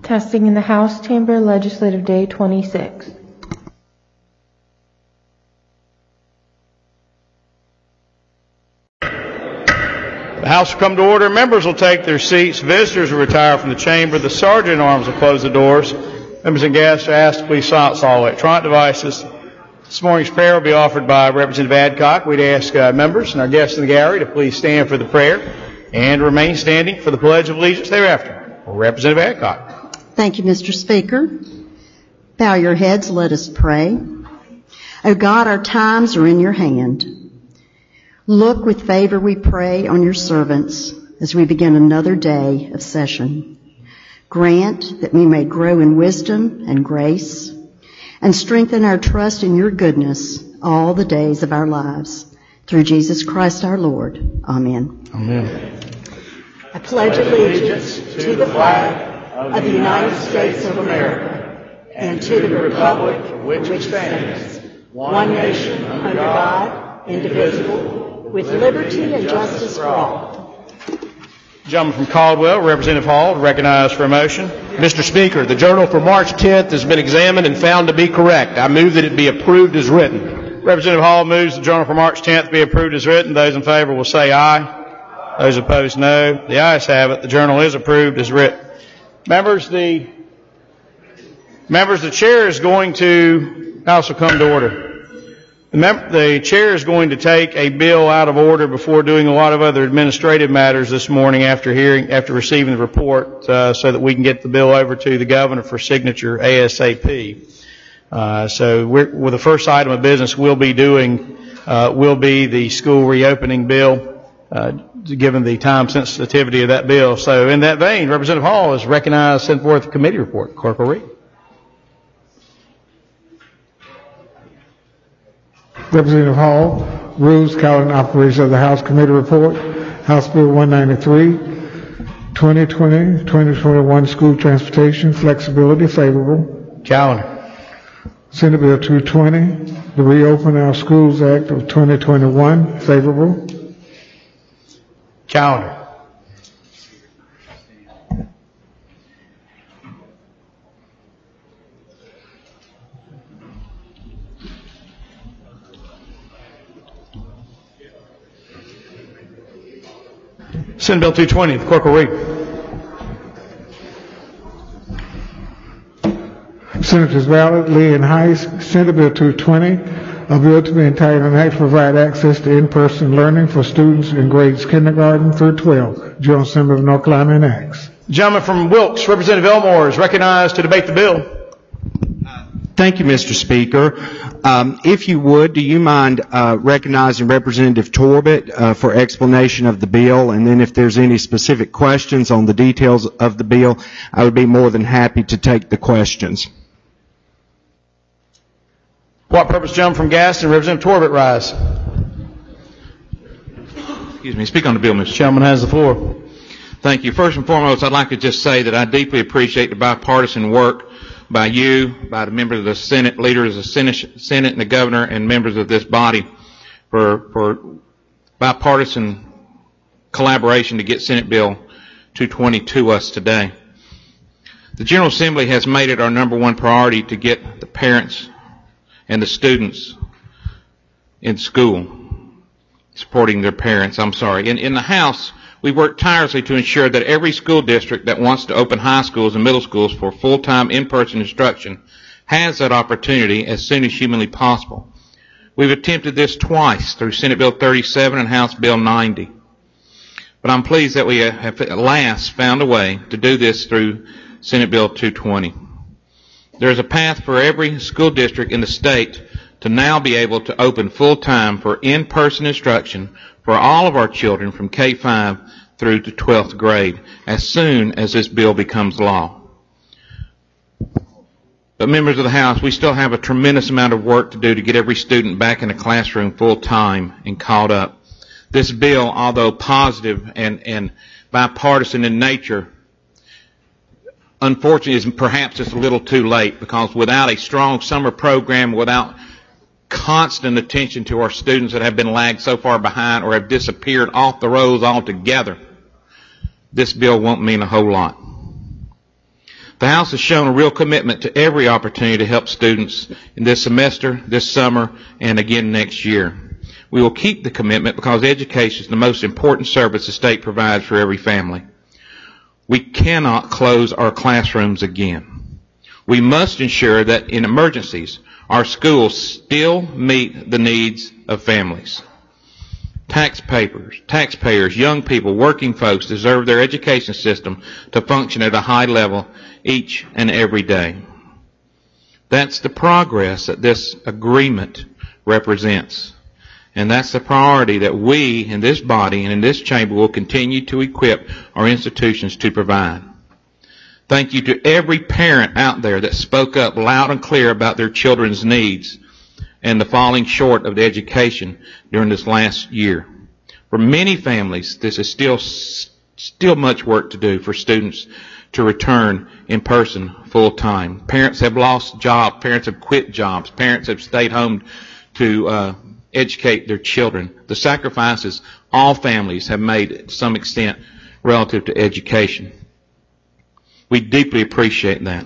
Testing in the House Chamber, Legislative Day 26. The House will come to order. Members will take their seats. Visitors will retire from the chamber. The Sergeant-at-Arms will close the doors. Members and guests are asked to please silence all electronic devices. This morning's prayer will be offered by Representative Adcock. We'd ask members and our guests in the gallery to please stand for the prayer and remain standing for the Pledge of Allegiance thereafter. Representative Adcock. Thank you, Mr. Speaker. Bow your heads, let us pray. O God, our times are in your hand. Look with favor, we pray, on your servants as we begin another day of session. Grant that we may grow in wisdom and grace and strengthen our trust in your goodness all the days of our lives. Through Jesus Christ our Lord. Amen. Amen. I pledge allegiance to the flag of the United States of America and to the republic for which it stands, one nation under God, indivisible, with liberty and justice for all. Gentleman from Caldwell, Representative Hall, recognized for a motion. Mr. Speaker, the journal for March 10th has been examined and found to be correct. I move that it be approved as written. Representative Hall moves the journal for March 10th be approved as written. Those in favor will say aye. Those opposed, no. The ayes have it. The journal is approved as written. Members, the chair is going to also come to order. The chair is going to take a bill out of order before doing a lot of other administrative matters this morning after receiving the report, so that we can get the bill over to the governor for signature ASAP. The first item of business we'll be doing will be the school reopening bill, given the time sensitivity of that bill. So in that vein, Representative Hall is recognized to send forth the committee report. Clerk will read. Representative Hall, Rules, Calendar, and Operations of the House Committee Report, House Bill 193, 2020-2021 School Transportation Flexibility, favorable. Calendar. Senate Bill 220, the Reopen Our Schools Act of 2021, favorable. Calendar. Senate Bill 220. The clerk will read. Senators Ballard, Lee, and Heiss. Senate Bill 220, a bill to be entitled an act to provide access to in-person learning for students in grades kindergarten through 12. General Assembly of North Carolina enacts. The gentleman from Wilkes, Representative Elmore, is recognized to debate the bill. Thank you, Mr. Speaker. If you would, do you mind recognizing Representative Torbett for explanation of the bill, and then if there's any specific questions on the details of the bill, I would be more than happy to take the questions. What purpose gentleman from Gaston, Representative Torbett, rise? Excuse me. Speak on the bill, Mr. Gentleman has the floor. Thank you. First and foremost, I'd like to just say that I deeply appreciate the bipartisan work by you, by the members of the Senate, leaders of the Senate and the governor, and members of this body for bipartisan collaboration to get Senate Bill 220 to us today. The General Assembly has made it our number one priority to get the parents and the students in school, supporting their parents, In the House, we worked tirelessly to ensure that every school district that wants to open high schools and middle schools for full-time in-person instruction has that opportunity as soon as humanly possible. We've attempted this twice through Senate Bill 37 and House Bill 90. But I'm pleased that we have at last found a way to do this through Senate Bill 220. There is a path for every school district in the state to now be able to open full-time for in-person instruction for all of our children from K-5 through to 12th grade as soon as this bill becomes law. But members of the House, we still have a tremendous amount of work to do to get every student back in the classroom full-time and caught up. This bill, although positive and bipartisan in nature, unfortunately is perhaps just a little too late, because without a strong summer program, without constant attention to our students that have been lagged so far behind or have disappeared off the rolls altogether, this bill won't mean a whole lot. The House has shown a real commitment to every opportunity to help students in this semester, this summer, and again next year. We will keep the commitment because education is the most important service the state provides for every family. We cannot close our classrooms again. We must ensure that in emergencies, our schools still meet the needs of families. Taxpayers, young people, working folks deserve their education system to function at a high level each and every day. That's the progress that this agreement represents. And that's the priority that we in this body and in this chamber will continue to equip our institutions to provide. Thank you to every parent out there that spoke up loud and clear about their children's needs and the falling short of the education during this last year. For many families, this is still much work to do for students to return in person full time. Parents have lost jobs, parents have quit jobs, parents have stayed home to educate their children. The sacrifices all families have made to some extent relative to education. We deeply appreciate that.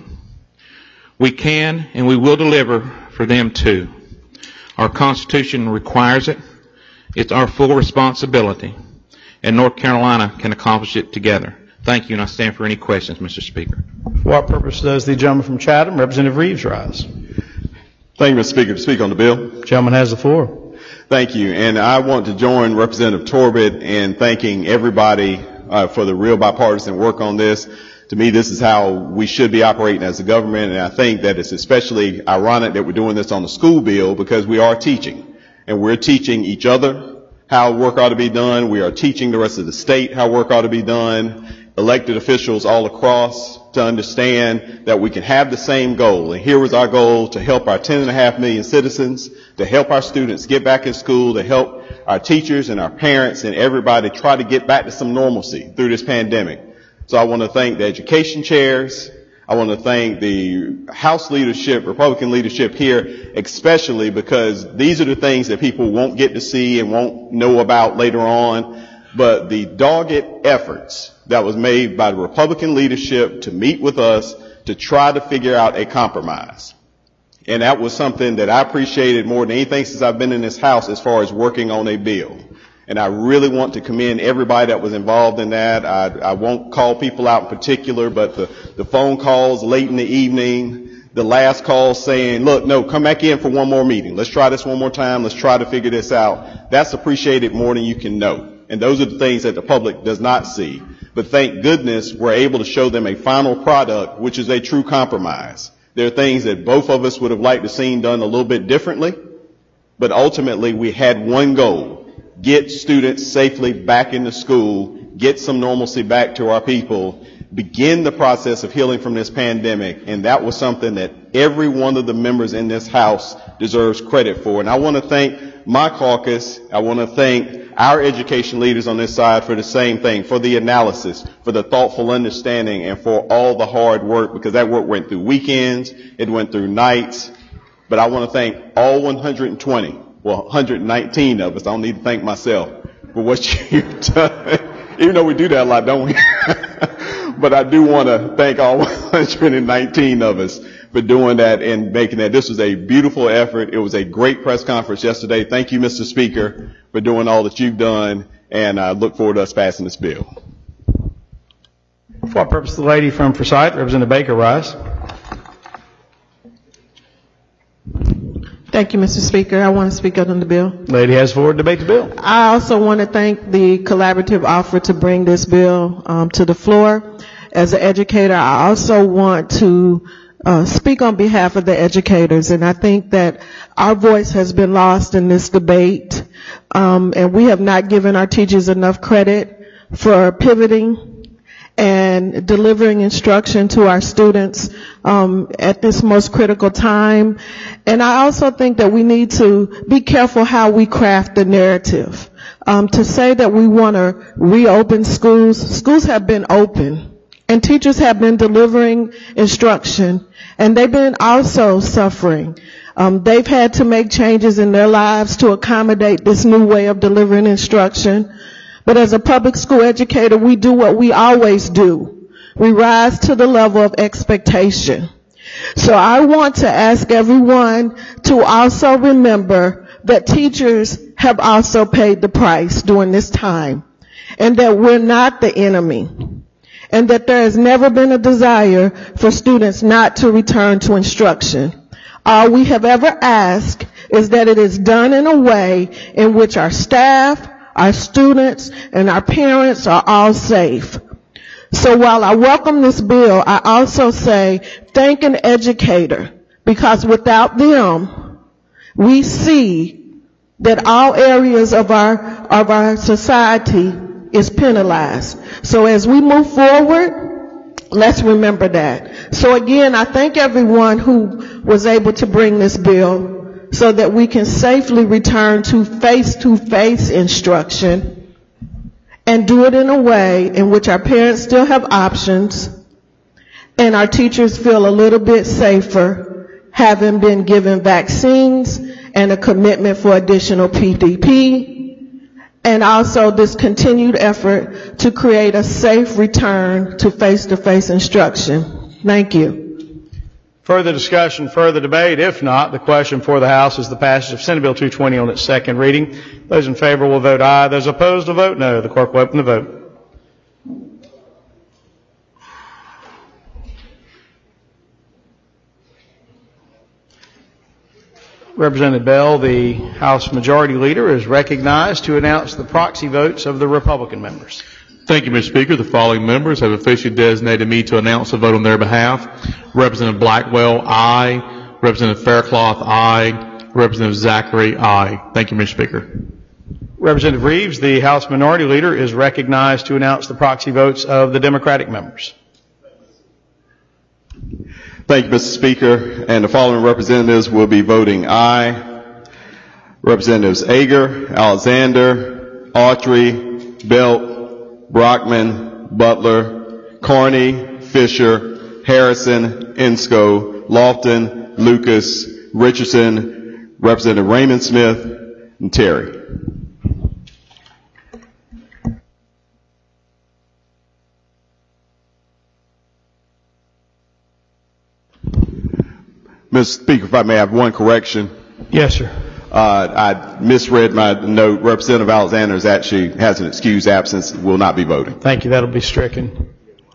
We can and we will deliver for them too. Our Constitution requires it. It's our full responsibility. And North Carolina can accomplish it together. Thank you, and I stand for any questions, Mr. Speaker. For what purpose does the gentleman from Chatham, Representative Reeves, rise? Thank you, Mr. Speaker. To speak on the bill. Gentleman has the floor. Thank you. And I want to join Representative Torbett in thanking everybody for the real bipartisan work on this. To me, this is how we should be operating as a government, and I think that it's especially ironic that we're doing this on the school bill because we are teaching, and we're teaching each other how work ought to be done. We are teaching the rest of the state how work ought to be done, elected officials all across to understand that we can have the same goal. And here was our goal: to help our 10.5 million citizens, to help our students get back in school, to help our teachers and our parents and everybody try to get back to some normalcy through this pandemic. So I want to thank the education chairs. I want to thank the House leadership, Republican leadership here, especially because these are the things that people won't get to see and won't know about later on. But the dogged efforts that was made by the Republican leadership to meet with us to try to figure out a compromise. And that was something that I appreciated more than anything since I've been in this House as far as working on a bill. And I really want to commend everybody that was involved in that. I won't call people out in particular, but the phone calls late in the evening, the last call saying, look, no, come back in for one more meeting. Let's try this one more time. Let's try to figure this out. That's appreciated more than you can know. And those are the things that the public does not see. But thank goodness we're able to show them a final product, which is a true compromise. There are things that both of us would have liked to seen done a little bit differently, but ultimately we had one goal: get students safely back into school, get some normalcy back to our people, begin the process of healing from this pandemic. And that was something that every one of the members in this House deserves credit for. And I want to thank my caucus. I want to thank our education leaders on this side for the same thing, for the analysis, for the thoughtful understanding, and for all the hard work, because that work went through weekends, it went through nights. But I want to thank all 119 of us. I don't need to thank myself for what you've done, even though we do that a lot, don't we? But I do want to thank all 119 of us for doing that and making that. This was a beautiful effort. It was a great press conference yesterday. Thank you, Mr. Speaker, for doing all that you've done, and I look forward to us passing this bill. For what purpose, the lady from Forsyth, Representative Baker, rise. Thank you, Mr. Speaker. I want to speak up on the bill. Lady has the floor to debate the bill. I also want to thank the collaborative offer to bring this bill to the floor. As an educator, I also want to speak on behalf of the educators, and I think that our voice has been lost in this debate, and we have not given our teachers enough credit for pivoting and delivering instruction to our students at this most critical time. And I also think that we need to be careful how we craft the narrative. To say that we want to reopen schools have been open, and teachers have been delivering instruction, and they've been also suffering. They've had to make changes in their lives to accommodate this new way of delivering instruction. But as a public school educator, we do what we always do. we rise to the level of expectation. So I want to ask everyone to also remember that teachers have also paid the price during this time, and that we're not the enemy, and that there has never been a desire for students not to return to instruction. All we have ever asked is that it is done in a way in which our staff, our students, and our parents are all safe. So while I welcome this bill, I also say thank an educator, because without them, we see that all areas of our society is penalized. So as we move forward, let's remember that. So again, I thank everyone who was able to bring this bill so that we can safely return to face-to-face instruction, and do it in a way in which our parents still have options and our teachers feel a little bit safer having been given vaccines and a commitment for additional PPE, and also this continued effort to create a safe return to face-to-face instruction. Thank you. Further discussion, further debate? If not, the question for the House is the passage of Senate Bill 220 on its second reading. Those in favor will vote aye. Those opposed will vote no. The clerk will open the vote. Representative Bell, the House Majority Leader, is recognized to announce the proxy votes of the Republican members. Thank you, Mr. Speaker. The following members have officially designated me to announce a vote on their behalf. Representative Blackwell, aye. Representative Faircloth, aye. Representative Zachary, aye. Thank you, Mr. Speaker. Representative Reeves, the House Minority Leader, is recognized to announce the proxy votes of the Democratic members. Thank you, Mr. Speaker. And the following representatives will be voting aye. Representatives Ager, Alexander, Autry, Belt, Brockman, Butler, Carney, Fisher, Harrison, Insco, Lofton, Lucas, Richardson, Representative Raymond Smith, and Terry. Mr. Speaker, if I may have one correction. Yes, sir. I misread my note. Representative Alexander has an excused absence, will not be voting. Thank you. That'll be stricken.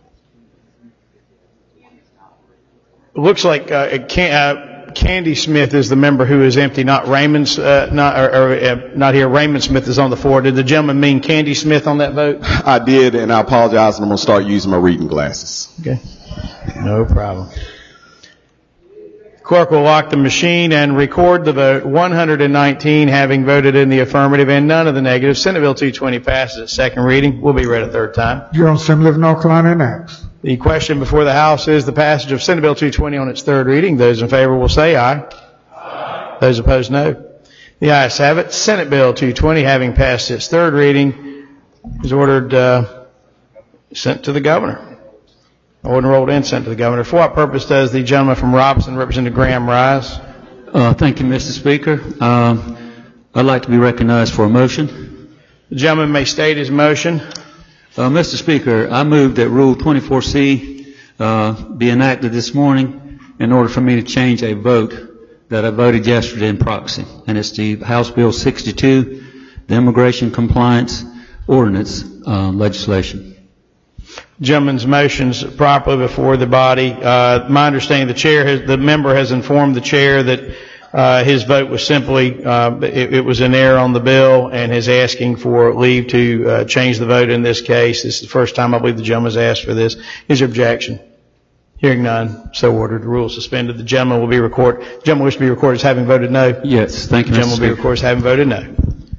It looks like Candy Smith is the member who is empty, not Raymond, not here. Raymond Smith is on the floor. Did the gentleman mean Candy Smith on that vote? I did, and I apologize, and I'm going to start using my reading glasses. Okay. No problem. Clerk will lock the machine and record the vote. 119 having voted in the affirmative and none of the negative. Senate Bill 220 passes its second reading. Will be read a third time. General Assembly of North Carolina enacts. The question before the House is the passage of Senate Bill 220 on its third reading. Those in favor will say aye. Aye. Those opposed, no. The ayes have it. Senate Bill 220, having passed its third reading, is ordered sent to the governor. Order rolled and sent to the governor. For what purpose does the gentleman from Robinson, Representative Graham, rise? Thank you, Mr. Speaker. I'd like to be recognized for a motion. The gentleman may state his motion. Mr. Speaker, I move that Rule 24C be enacted this morning in order for me to change a vote that I voted yesterday in proxy. And it's the House Bill 62, the Immigration Compliance Ordinance legislation. Gentleman's motion's properly before the body. My understanding, the member has informed the chair that his vote was simply, it was an error on the bill, and is asking for leave to change the vote in this case. This is the first time I believe the gentleman has asked for this. Is there objection? Hearing none, so ordered. The rule is suspended. The gentleman will be recorded. The gentleman wishes to be recorded as having voted no. Yes, thank you, Mr. Speaker. The gentleman will be recorded as having voted no.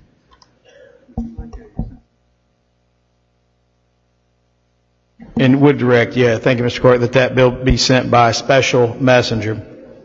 And would direct, thank you, Mr. Clerk, that bill be sent by special messenger.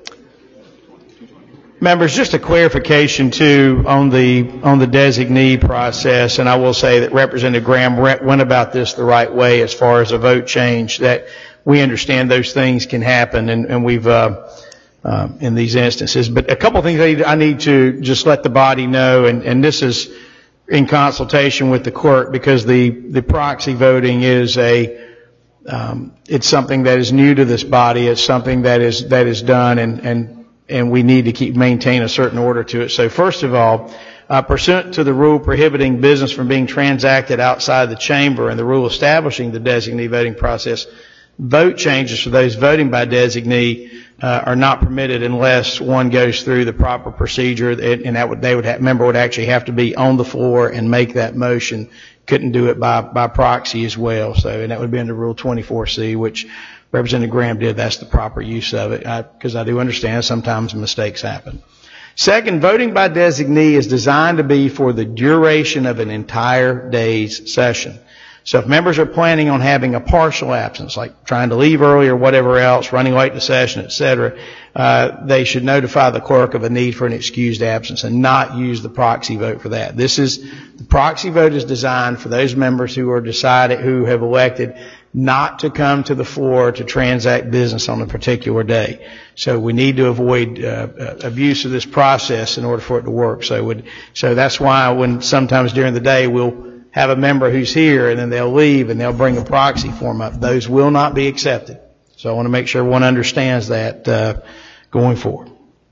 Members, just a clarification too on the designee process, and I will say that Representative Graham went about this the right way as far as a vote change, that we understand those things can happen, and we've in these instances. But a couple of things I need to just let the body know, and this is in consultation with the clerk, because the proxy voting is It's something that is new to this body. It's something that is done, and we need to maintain a certain order to it. So first of all, pursuant to the rule prohibiting business from being transacted outside the chamber and the rule establishing the designee voting process, vote changes for those voting by designee are not permitted unless one goes through the proper procedure, and member would actually have to be on the floor and make that motion. Couldn't do it by proxy as well. So, and that would be under Rule 24C, which Representative Graham did. That's the proper use of it, because I do understand sometimes mistakes happen. Second, voting by designee is designed to be for the duration of an entire day's session. So if members are planning on having a partial absence, like trying to leave early or whatever else, running late to session, etc., they should notify the clerk of a need for an excused absence and not use the proxy vote for that. The proxy vote is designed for those members who have elected not to come to the floor to transact business on a particular day. So we need to avoid abuse of this process in order for it to work. So that's why when sometimes during the day we'll have a member who's here and then they'll leave and they'll bring a proxy form up. Those will not be accepted. So I want to make sure everyone understands that going forward.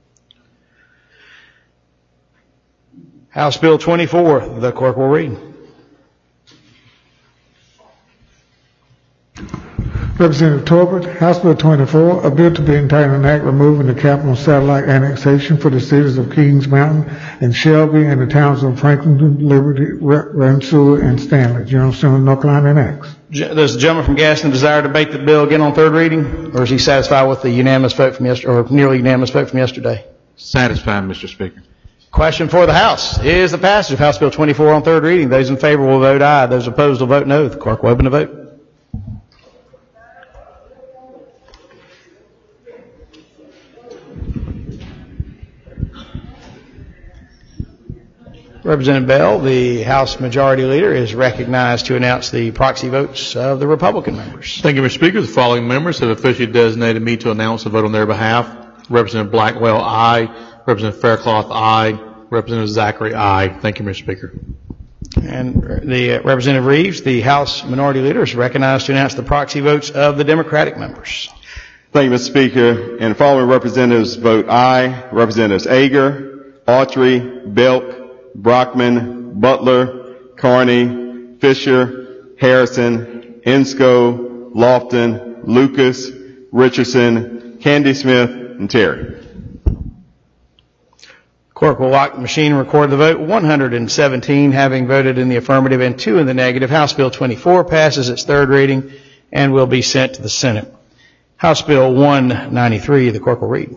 House Bill 24, the clerk will read. Representative Torbett, House Bill 24, a bill to be entitled an act removing the capital satellite annexation for the cities of Kings Mountain and Shelby and the towns of Franklin, Liberty, Rensselaer, and Stanley. General Assembly, North Carolina enacts. Does the gentleman from Gaston desire to debate the bill again on third reading, or is he satisfied with the unanimous vote from yesterday, or nearly unanimous vote from yesterday? Satisfied, Mr. Speaker. Question for the House is the passage of House Bill 24 on third reading. Those in favor will vote aye. Those opposed will vote no. The clerk will open the vote. Representative Bell, the House Majority Leader, is recognized to announce the proxy votes of the Republican members. Thank you, Mr. Speaker. The following members have officially designated me to announce a vote on their behalf. Representative Blackwell, aye. Representative Faircloth, aye. Representative Zachary, aye. Thank you, Mr. Speaker. And the Representative Reeves, the House Minority Leader, is recognized to announce the proxy votes of the Democratic members. Thank you, Mr. Speaker. And the following representatives vote aye. Representatives Ager, Autry, Belk, Brockman, Butler, Carney, Fisher, Harrison, Ensko, Lofton, Lucas, Richardson, Candy Smith, and Terry. Clerk will lock the machine and record the vote. 117 having voted in the affirmative and 2 in the negative. House Bill 24 passes its third reading and will be sent to the Senate. House Bill 193, the clerk will read.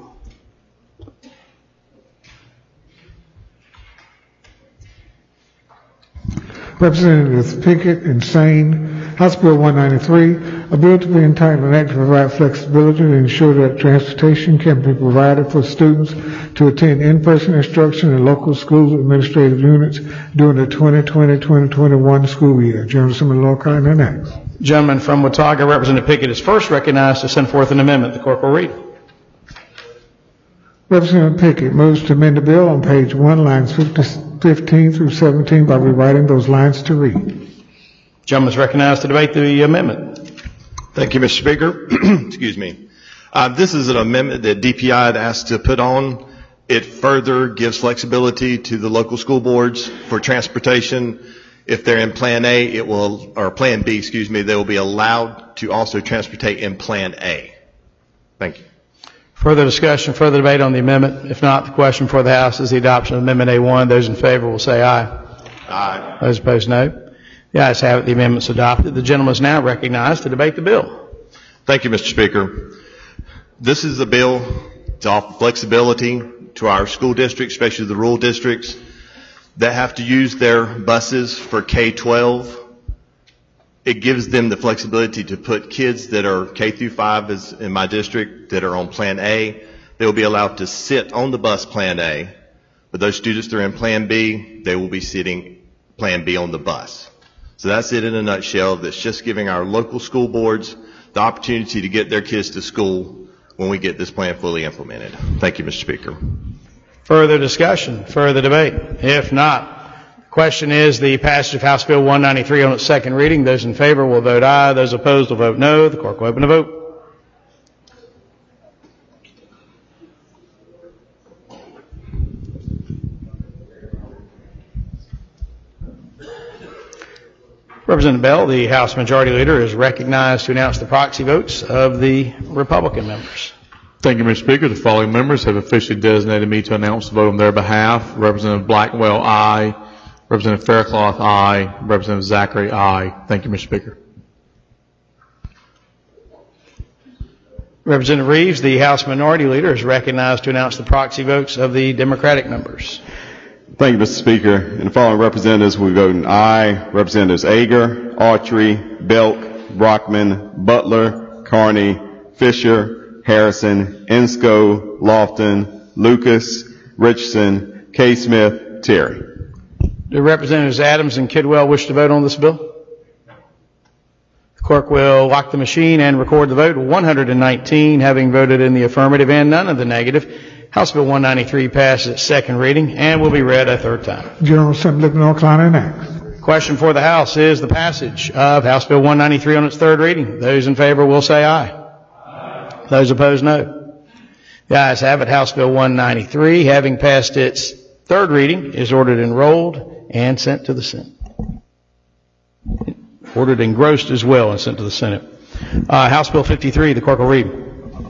Representatives Pickett and Sane, House Bill 193, a bill to be entitled an act to provide flexibility to ensure that transportation can be provided for students to attend in-person instruction in local schools administrative units during the 2020-2021 school year. General Assembly, North Carolina enacts. Gentleman from Watauga, Representative Pickett, is first recognized to send forth an amendment. The clerk will read. Representative Pickett moves to amend the bill on page 1, lines 15 through 17 by rewriting those lines to read. Gentleman is recognized to debate the amendment. Thank you, Mr. Speaker. Excuse me. This is an amendment that DPI had asked to put on. It further gives flexibility to the local school boards for transportation. If they're in Plan A, or Plan B, they will be allowed to also transportate in Plan A. Thank you. Further discussion, further debate on the amendment? If not, the question for the House is the adoption of Amendment A1. Those in favor will say aye. Aye. Those opposed, no. The ayes have it. The amendment is adopted. The gentleman is now recognized to debate the bill. Thank you, Mr. Speaker. This is a bill to offer flexibility to our school districts, especially the rural districts, that have to use their buses for K-12. It gives them the flexibility to put kids that are K through 5 as in my district that are on Plan A. They will be allowed to sit on the bus Plan A. But those students that are in Plan B, they will be sitting Plan B on the bus. So that's it in a nutshell. That's just giving our local school boards the opportunity to get their kids to school when we get this plan fully implemented. Thank you, Mr. Speaker. Further discussion, further debate? If not, the Question is the passage of House Bill 193 on its second reading. Those in favor will vote aye. Those opposed will vote no. The clerk will open the vote. Representative Bell, the House Majority Leader, is recognized to announce the proxy votes of the Republican members. Thank you, Mr. Speaker. The following members have officially designated me to announce the vote on their behalf. Representative Blackwell, aye. Representative Faircloth, aye. Representative Zachary, aye. Thank you, Mr. Speaker. Representative Reeves, the House Minority Leader, is recognized to announce the proxy votes of the Democratic members. Thank you, Mr. Speaker. And the following representatives will vote aye. Representatives Ager, Autry, Belk, Brockman, Butler, Carney, Fisher, Harrison, Ensko, Lofton, Lucas, Richardson, K. Smith, Terry. Do Representatives Adams and Kidwell wish to vote on this bill? The clerk will lock the machine and record the vote. 119 having voted in the affirmative and none of the negative. House Bill 193 passes its second reading and will be read a third time. General Assembly of North Carolina enacts. Question for the House is the passage of House Bill 193 on its third reading. Those in favor will say aye. Aye. Those opposed, no. The ayes have it. House Bill 193, having passed its third reading, is ordered enrolled and sent to the Senate. Ordered engrossed as well and sent to the Senate. House Bill 53, the clerk will read.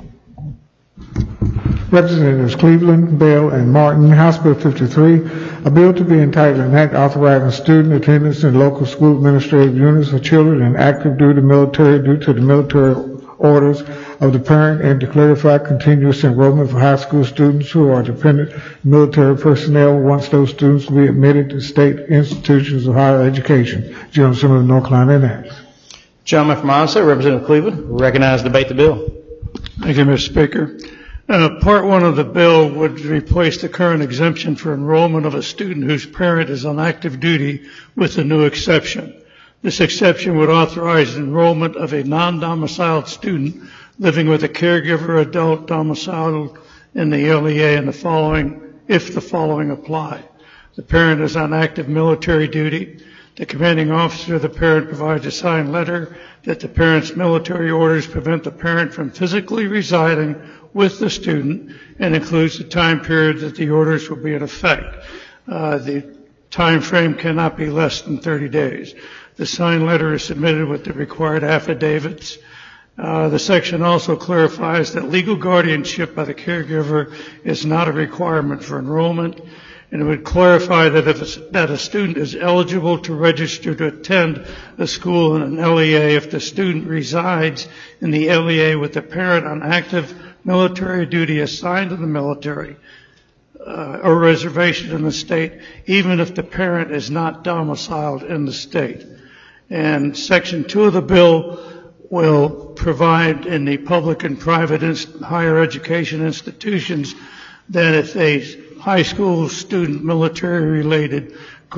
Representatives Cleveland, Bell, and Martin, House Bill 53, a bill to be entitled an act authorizing student attendance in local school administrative units for children in active duty military due to the military orders of the parent and to clarify continuous enrollment for high school students who are dependent military personnel once those students will be admitted to state institutions of higher education. General Assembly of North Carolina enacts. Gentleman from Onslow, Representative Cleveland, recognize and debate the bill. Thank you, Mr. Speaker. Part 1 of the bill would replace the current exemption for enrollment of a student whose parent is on active duty with a new exception. This exception would authorize enrollment of a non-domiciled student living with a caregiver adult domiciled in the LEA and if the following apply. The parent is on active military duty. The commanding officer of the parent provides a signed letter that the parent's military orders prevent the parent from physically residing with the student and includes the time period that the orders will be in effect. The time frame cannot be less than 30 days. The signed letter is submitted with the required affidavits. The section also clarifies that legal guardianship by the caregiver is not a requirement for enrollment, and it would clarify that a student is eligible to register to attend a school in an LEA if the student resides in the LEA with the parent on active military duty assigned to the military or reservation in the state, even if the parent is not domiciled in the state. And Section 2 of the bill will provide in the public and private higher education institutions that if a high school student military related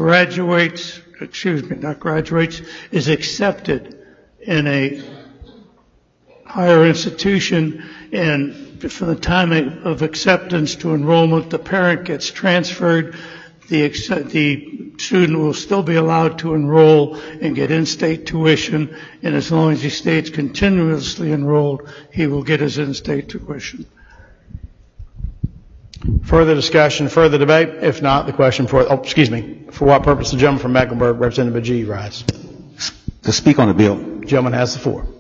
is accepted in a higher institution, and from the time of acceptance to enrollment, the parent gets transferred, the student will still be allowed to enroll and get in-state tuition, and as long as he stays continuously enrolled, he will get his in-state tuition. Further discussion, further debate? If not, the question for what purpose the gentleman from Mecklenburg, Representative Majid, rise? To speak on the bill. The gentleman has the floor.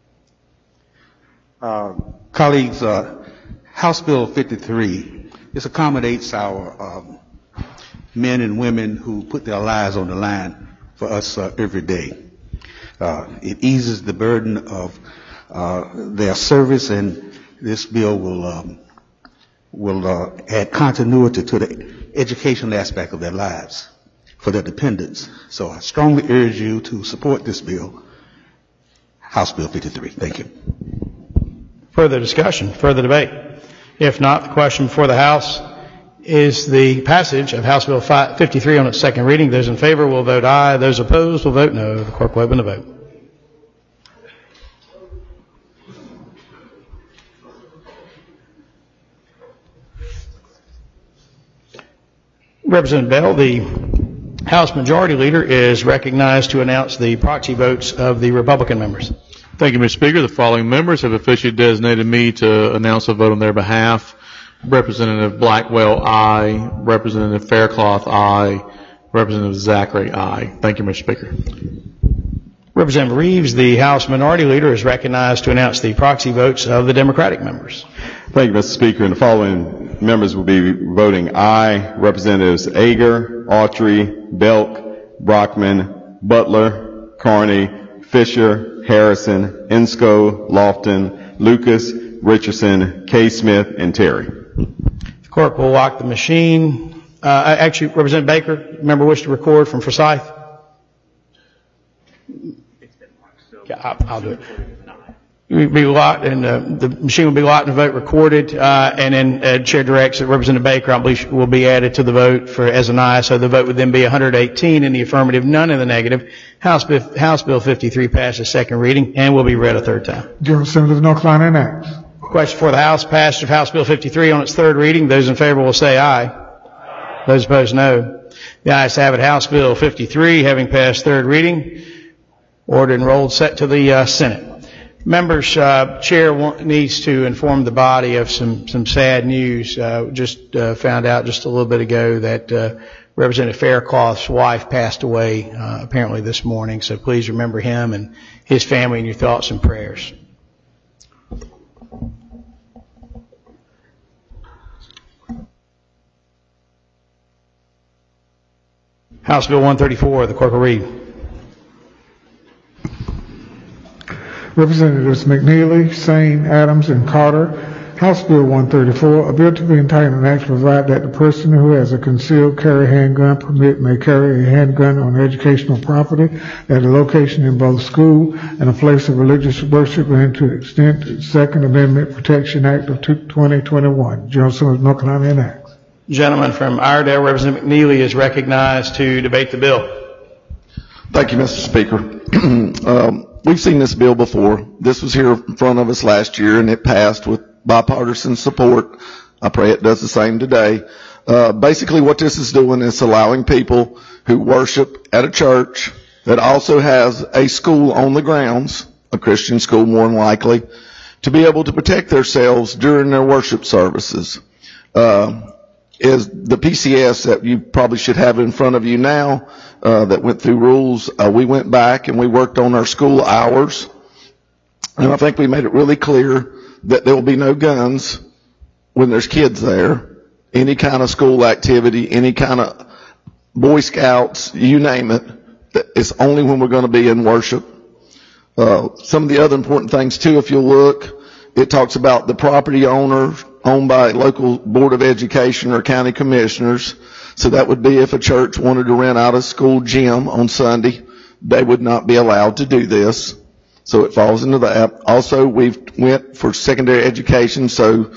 Colleagues, House Bill 53, this accommodates our men and women who put their lives on the line for us every day. It eases the burden of their service, and this bill will add continuity to the educational aspect of their lives for their dependents. So I strongly urge you to support this bill, House Bill 53. Thank you. Further discussion, further debate? If not, the question before the House is the passage of House Bill 53 on its second reading. Those in favor will vote aye. Those opposed will vote no. The clerk will open the vote. Representative Bell, the House Majority Leader is recognized to announce the proxy votes of the Republican members. Thank you, Mr. Speaker. The following members have officially designated me to announce a vote on their behalf. Representative Blackwell, aye. Representative Faircloth, aye. Representative Zachary, aye. Thank you, Mr. Speaker. Representative Reeves, the House Minority Leader, is recognized to announce the proxy votes of the Democratic members. Thank you, Mr. Speaker. And the following members will be voting aye. Representatives Ager, Autry, Belk, Brockman, Butler, Carney, Fisher, Harrison, Ensko, Lofton, Lucas, Richardson, K. Smith, and Terry. The clerk will lock the machine. Actually, Representative Baker, member wish to record from Forsyth? Yeah, I'll do it. It will be locked, and the machine will be locked and the vote recorded. And then Chair directs that Representative Baker, I believe, will be added to the vote as an aye. So the vote would then be 118 in the affirmative, none in the negative. House Bill 53 passes second reading and will be read a third time. General Assembly of North Carolina enacts. Question for the House: passage of House Bill 53 on its third reading. Those in favor will say aye. Those opposed, no. The ayes have it. House Bill 53 having passed third reading, ordered and rolled, set to the Senate. Members, Chair needs to inform the body of some sad news. Just found out just a little bit ago that Representative Faircloth's wife passed away apparently this morning. So please remember him and his family in your thoughts and prayers. House Bill 134, the clerk will read. Representatives McNeely, Sane, Adams, and Carter. House Bill 134, a bill to be entitled an act to provide that the person who has a concealed carry handgun permit may carry a handgun on educational property at a location in both school and a place of religious worship, and to extend the Second Amendment Protection Act of 2021. General Assembly of North Carolina enacts. Gentleman from Iredell, Representative McNeely, is recognized to debate the bill. Thank you, Mr. Speaker. We've seen this bill before. This was here in front of us last year, and it passed with bipartisan support. I pray it does the same today. Basically, what this is doing is allowing people who worship at a church that also has a school on the grounds, a Christian school more than likely, to be able to protect themselves during their worship services. Is the PCS that you probably should have in front of you now that went through rules. We went back and we worked on our school hours, and I think we made it really clear that there will be no guns when there's kids there. Any kind of school activity, any kind of Boy Scouts, you name it, it's only when we're going to be in worship. Some of the other important things too, if you'll look, it talks about the property owner owned by local board of education or county commissioners. So that would be if a church wanted to rent out a school gym on Sunday, they would not be allowed to do this. So it falls into that. Also, we've went for secondary education. So,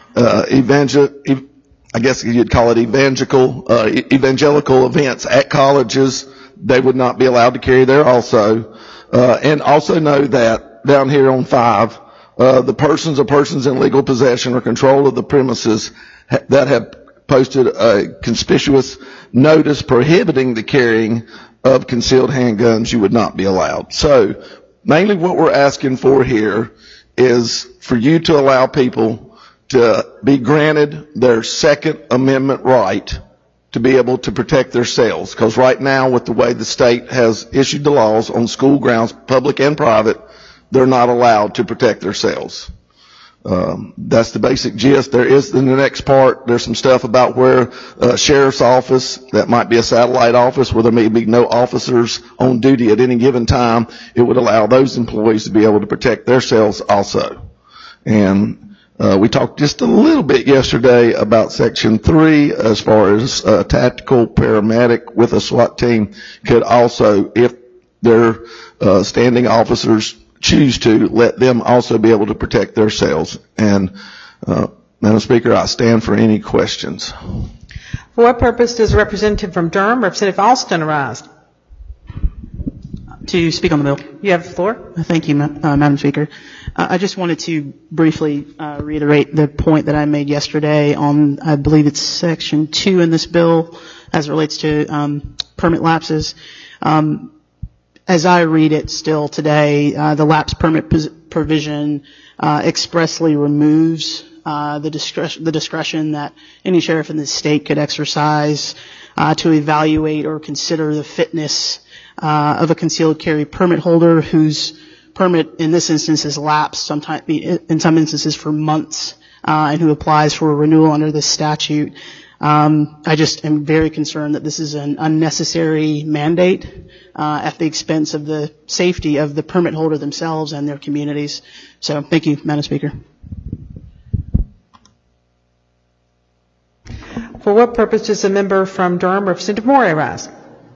I guess you'd call it evangelical events at colleges, they would not be allowed to carry there also. And also know that down here on 5, the persons or persons in legal possession or control of the premises that have posted a conspicuous notice prohibiting the carrying of concealed handguns, you would not be allowed. So mainly what we're asking for here is for you to allow people to be granted their Second Amendment right to be able to protect themselves. Because right now, with the way the state has issued the laws on school grounds, public and private, they're not allowed to protect themselves. That's the basic gist. There is, in the next part, there's some stuff about where sheriff's office, that might be a satellite office where there may be no officers on duty at any given time. It would allow those employees to be able to protect themselves also. And we talked just a little bit yesterday about Section 3 as far as a tactical paramedic with a SWAT team could also, if their standing officers choose to, let them also be able to protect themselves. And, Madam Speaker, I stand for any questions. For what purpose does Representative from Durham, Representative Alston, arise? To speak on the bill. You have the floor. Thank you, Madam Speaker. I just wanted to briefly reiterate the point that I made yesterday on, I believe it's Section 2 in this bill as it relates to permit lapses. As I read it still today, the lapse permit provision expressly removes the discretion that any sheriff in the state could exercise to evaluate or consider the fitness of a concealed carry permit holder whose permit in this instance is lapsed in some instances for months, and who applies for a renewal under this statute. I just am very concerned that this is an unnecessary mandate at the expense of the safety of the permit holder themselves and their communities. So thank you, Madam Speaker. For what purpose does the member from Durham, Representative Moore, rise?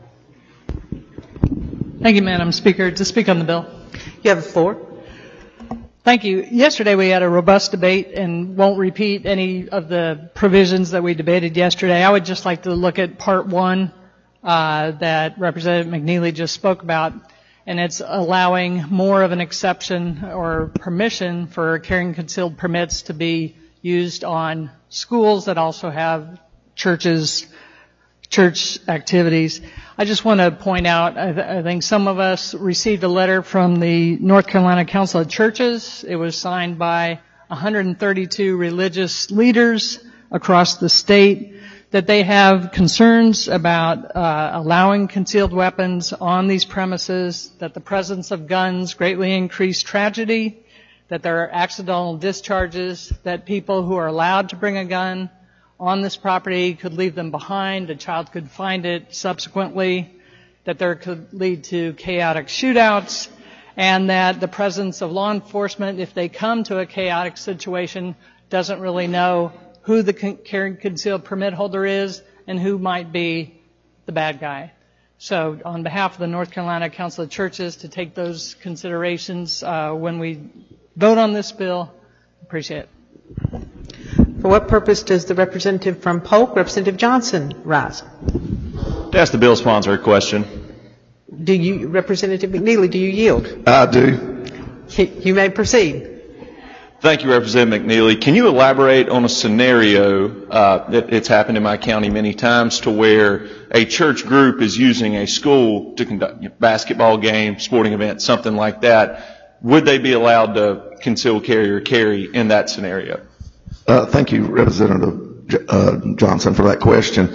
Thank you, Madam Speaker. To speak on the bill. You have the floor. Thank you. Yesterday we had a robust debate and won't repeat any of the provisions that we debated yesterday. I would just like to look at Part 1 that Representative McNeely just spoke about, and it's allowing more of an exception or permission for carrying concealed permits to be used on schools that also have church activities. I just want to point out, I think some of us received a letter from the North Carolina Council of Churches. It was signed by 132 religious leaders across the state that they have concerns about allowing concealed weapons on these premises, that the presence of guns greatly increase tragedy, that there are accidental discharges, that people who are allowed to bring a gun on this property could leave them behind, a child could find it subsequently, that there could lead to chaotic shootouts, and that the presence of law enforcement, if they come to a chaotic situation, doesn't really know who the carrying concealed permit holder is and who might be the bad guy. So on behalf of the North Carolina Council of Churches, to take those considerations when we vote on this bill, appreciate it. For what purpose does the representative from Polk, Representative Johnson, rise? To ask the bill sponsor a question. Representative McNeely, do you yield? I do. You may proceed. Thank you, Representative McNeely. Can you elaborate on a scenario that it's happened in my county many times to where a church group is using a school to conduct basketball games, sporting events, something like that? Would they be allowed to conceal carry or carry in that scenario? Thank you, Representative Johnson, for that question.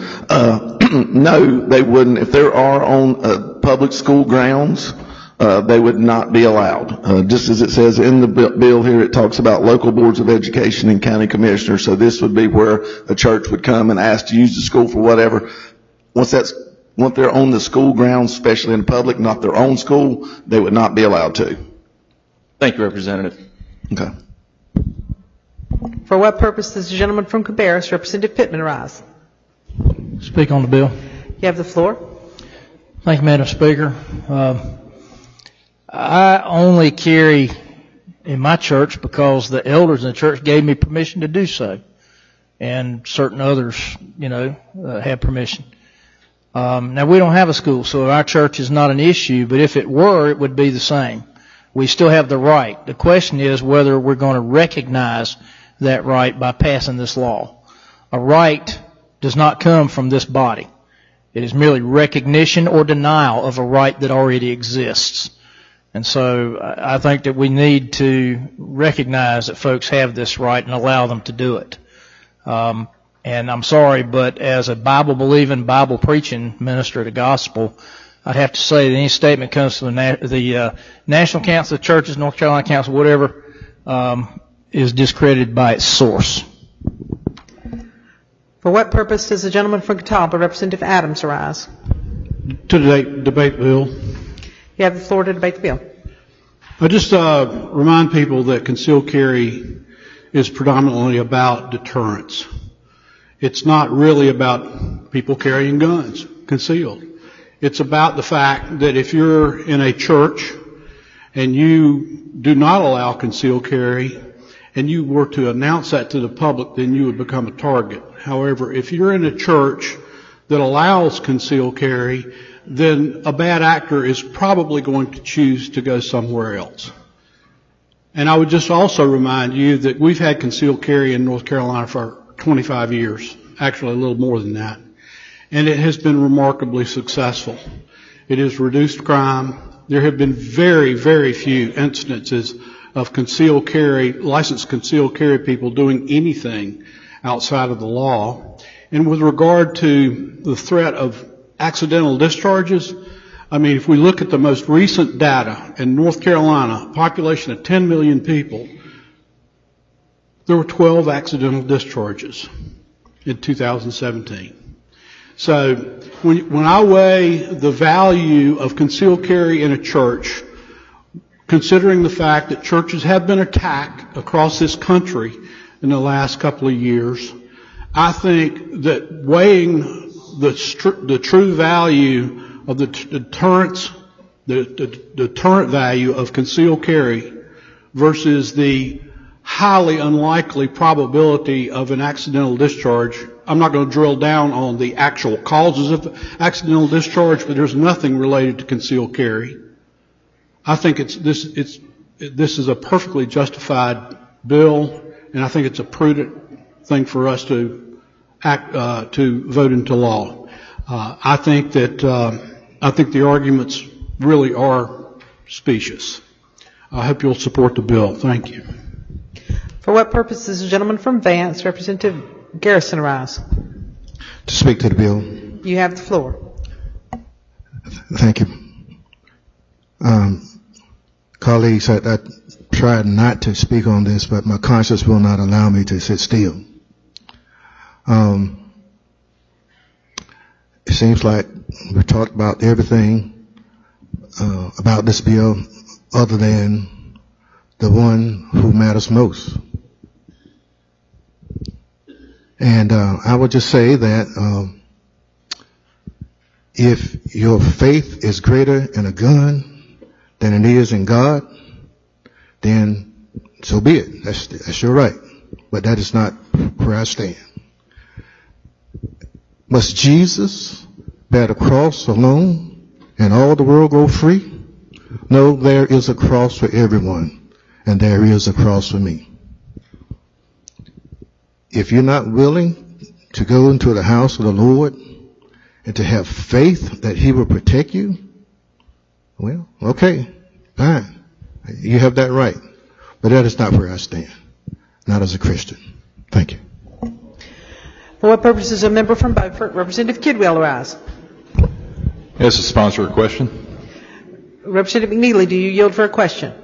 No, they wouldn't. If there are on public school grounds, they would not be allowed. Just as it says in the bill here, it talks about local boards of education and county commissioners. So this would be where a church would come and ask to use the school for whatever. Once they're on the school grounds, especially in public, not their own school, they would not be allowed to. Thank you, Representative. Okay. For what purpose does the gentleman from Cabarrus, Representative Pittman, rise? Speak on the bill. You have the floor. Thank you, Madam Speaker. I only carry in my church because the elders in the church gave me permission to do so, and certain others, have permission. Now, we don't have a school, so our church is not an issue, but if it were, it would be the same. We still have the right. The question is whether we're going to recognize that right by passing this law. A right does not come from this body. It is merely recognition or denial of a right that already exists. And so I think that we need to recognize that folks have this right and allow them to do it. And I'm sorry, but as a Bible-believing, Bible-preaching minister of the gospel, I'd have to say that any statement comes from the National Council of Churches, North Carolina Council, whatever, is discredited by its source. For what purpose does the gentleman from Catawba, Representative Adams, rise? To debate bill. You have the floor to debate the bill. I just remind people that concealed carry is predominantly about deterrence. It's not really about people carrying guns concealed. It's about the fact that if you're in a church and you do not allow concealed carry and you were to announce that to the public, then you would become a target. However, if you're in a church that allows concealed carry, then a bad actor is probably going to choose to go somewhere else. And I would just also remind you that we've had concealed carry in North Carolina for 25 years, actually a little more than that. and it has been remarkably successful. It has reduced crime. There have been very, very few instances of licensed concealed carry people doing anything outside of the law. And with regard to the threat of accidental discharges, I mean, if we look at the most recent data in North Carolina, a population of 10 million people, there were 12 accidental discharges in 2017. So when I weigh the value of concealed carry in a church, considering the fact that churches have been attacked across this country in the last couple of years, I think that weighing the true value of the deterrent value of concealed carry versus the highly unlikely probability of an accidental discharge. I'm not going to drill down on the actual causes of accidental discharge, but there's nothing related to concealed carry. I think this is a perfectly justified bill, and I think it's a prudent thing for us to vote into law. I think the arguments really are specious. I hope you'll support the bill. Thank you. For what purpose does the gentleman from Vance, Representative Garrison, rise? To speak to the bill. You have the floor. Thank you. Colleagues, I tried not to speak on this, but my conscience will not allow me to sit still. It seems like we talked about everything about this bill other than the one who matters most. And I would just say that if your faith is greater in a gun than it is in God, then so be it. That's your right. But that is not where I stand. Must Jesus bear the cross alone and all the world go free? No, there is a cross for everyone, and there is a cross for me. If you're not willing to go into the house of the Lord and to have faith that He will protect you, well, okay, fine. You have that right. But that is not where I stand, not as a Christian. Thank you. For what purpose does a member from Beaufort, Representative Kidwell, rise? Yes, to sponsor a question. Representative McNeely, do you yield for a question?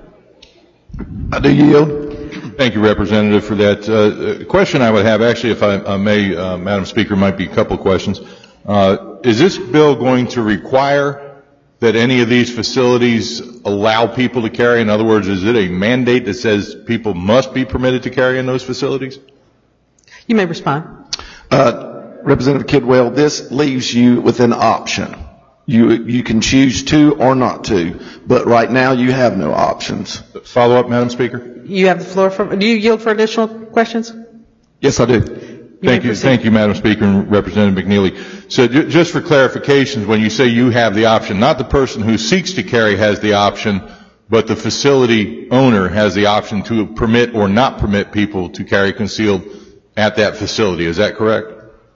I do yield. Thank you, Representative, for that. Question I would have, actually, if I may, Madam Speaker, might be a couple of questions. Is this bill going to require that any of these facilities allow people to carry? In other words, is it a mandate that says people must be permitted to carry in those facilities? You may respond. Representative Kidwell, this leaves you with an option. You can choose to or not to, but right now you have no options. Follow up, Madam Speaker. You have the floor. Do you yield for additional questions? Yes, I do. Thank you, Madam Speaker and Representative McNeely. So just for clarifications, when you say you have the option, not the person who seeks to carry has the option, but the facility owner has the option to permit or not permit people to carry concealed at that facility. Is that correct?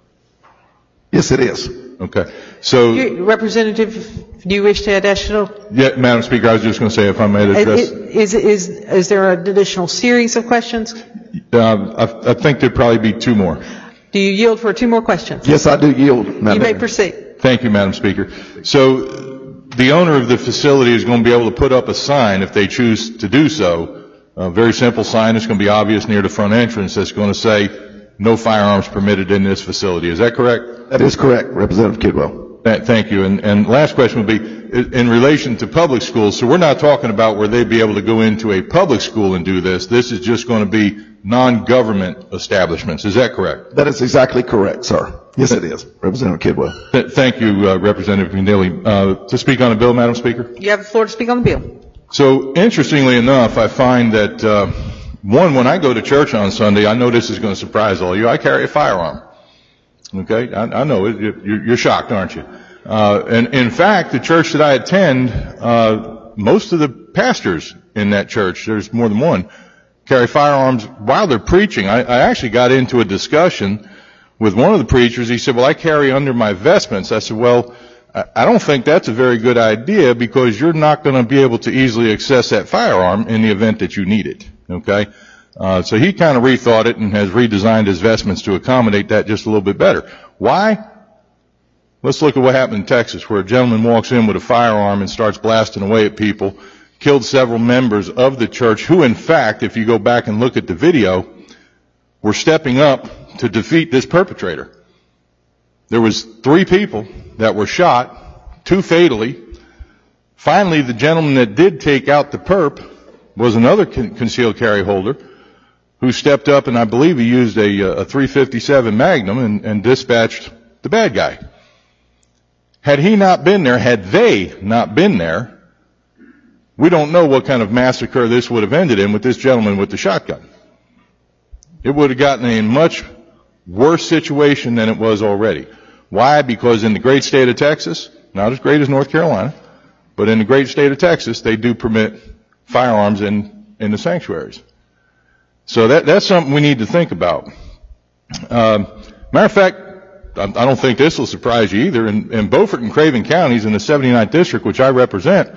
Yes, it is. Okay. So, Representative, do you wish to add additional? Yeah, Madam Speaker, I was just going to say if I may address. Is there an additional series of questions? I think there'd probably be two more. Do you yield for two more questions? Yes, I do yield, Madam You may Mayor. proceed. Thank you, Madam Speaker. So the owner of the facility is going to be able to put up a sign if they choose to do so. A very simple sign that's going to be obvious near the front entrance that's going to say, no firearms permitted in this facility. Is that correct? That is correct, Representative Kidwell. Thank you. And last question would be in relation to public schools. So we're not talking about where they'd be able to go into a public school and do this. This is just going to be non-government establishments. Is that correct? That is exactly correct, sir. Yes, it is, Representative Kidwell. Thank you, Representative McNeely. To speak on the bill, Madam Speaker? You have the floor to speak on the bill. So interestingly enough, I find that, when I go to church on Sunday, I know this is going to surprise all of you, I carry a firearm. Okay? I know it. You're shocked, aren't you? And in fact, the church that I attend, most of the pastors in that church, there's more than one, carry firearms while they're preaching. I actually got into a discussion with one of the preachers. He said, well, I carry under my vestments. I said, well, I don't think that's a very good idea because you're not going to be able to easily access that firearm in the event that you need it. Okay? So he kind of rethought it and has redesigned his vestments to accommodate that just a little bit better. Why? Let's look at what happened in Texas, where a gentleman walks in with a firearm and starts blasting away at people, killed several members of the church who, in fact, if you go back and look at the video, were stepping up to defeat this perpetrator. There was 3 people that were shot, 2 fatally. Finally, the gentleman that did take out the perp was another concealed carry holder who stepped up, and I believe he used a .357 Magnum and dispatched the bad guy. Had he not been there, had they not been there, we don't know what kind of massacre this would have ended in with this gentleman with the shotgun. It would have gotten a much worse situation than it was already. Why? Because in the great state of Texas, not as great as North Carolina, but in the great state of Texas, they do permit firearms in the sanctuaries. So that's something we need to think about. Matter of fact, I don't think this will surprise you either. In Beaufort and Craven counties in the 79th district, which I represent,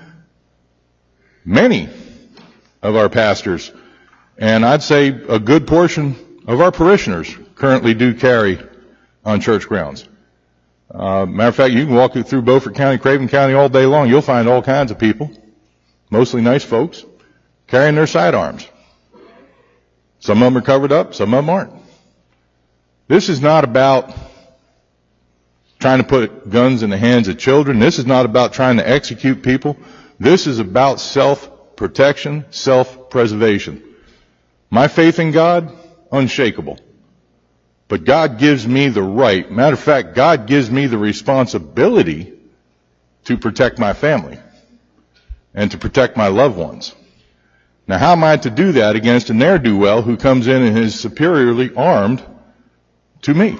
many of our pastors, and I'd say a good portion of our parishioners, currently do carry on church grounds. Matter of fact, you can walk through Beaufort County, Craven County all day long. You'll find all kinds of people, mostly nice folks, carrying their sidearms. Some of them are covered up, some of them aren't. This is not about trying to put guns in the hands of children. This is not about trying to execute people. This is about self-protection, self-preservation. My faith in God, unshakable. But God gives me the right, matter of fact, God gives me the responsibility to protect my family and to protect my loved ones. Now, how am I to do that against a ne'er-do-well who comes in and is superiorly armed to me?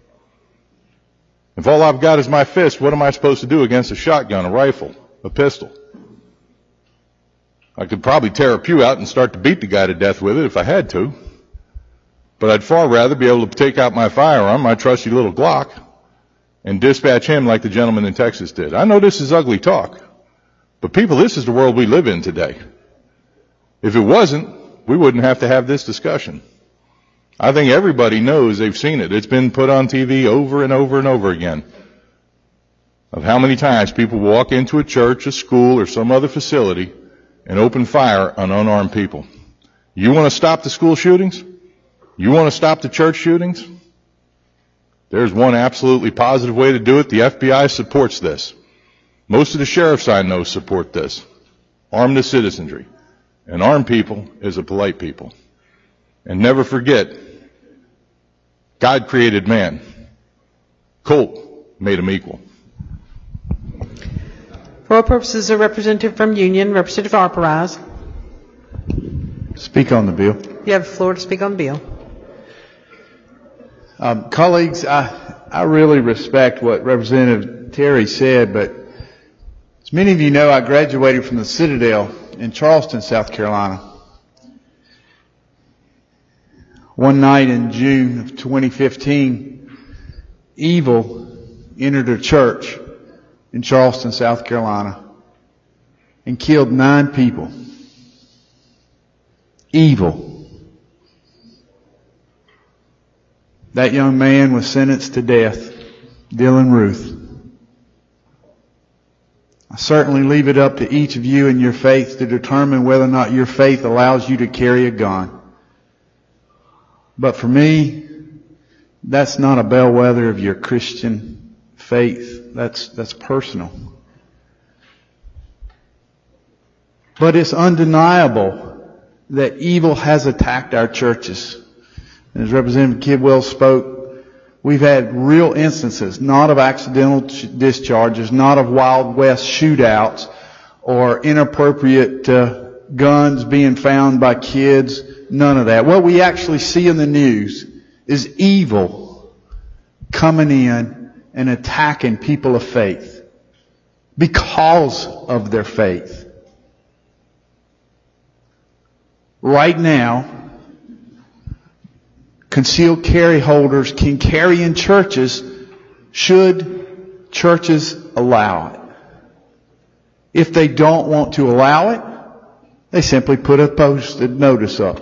If all I've got is my fist, what am I supposed to do against a shotgun, a rifle, a pistol? I could probably tear a pew out and start to beat the guy to death with it if I had to. But I'd far rather be able to take out my firearm, my trusty little Glock, and dispatch him like the gentleman in Texas did. I know this is ugly talk, but people, this is the world we live in today. If it wasn't, we wouldn't have to have this discussion. I think everybody knows, they've seen it. It's been put on TV over and over and over again of how many times people walk into a church, a school, or some other facility and open fire on unarmed people. You want to stop the school shootings? You want to stop the church shootings? There's one absolutely positive way to do it. The FBI supports this. Most of the sheriffs I know support this. Arm the citizenry. And armed people is a polite people. And never forget, God created man. Colt made him equal. For all purposes, a representative from Union, Representative Arparaz. Speak on the bill. You have the floor to speak on the bill. Colleagues, I really respect what Representative Terry said, but as many of you know, I graduated from the Citadel in Charleston, South Carolina. One night in June of 2015, evil entered a church in Charleston, South Carolina, and killed 9 people. Evil. That young man was sentenced to death, Dylan Ruth. I certainly leave it up to each of you and your faith to determine whether or not your faith allows you to carry a gun. But for me, that's not a bellwether of your Christian faith. That's personal. But it's undeniable that evil has attacked our churches. As Representative Kidwell spoke, we've had real instances, not of accidental discharges, not of Wild West shootouts, or inappropriate guns being found by kids, none of that. What we actually see in the news is evil coming in and attacking people of faith because of their faith. Right now, concealed carry holders can carry in churches should churches allow it. If they don't want to allow it, they simply put a posted notice up.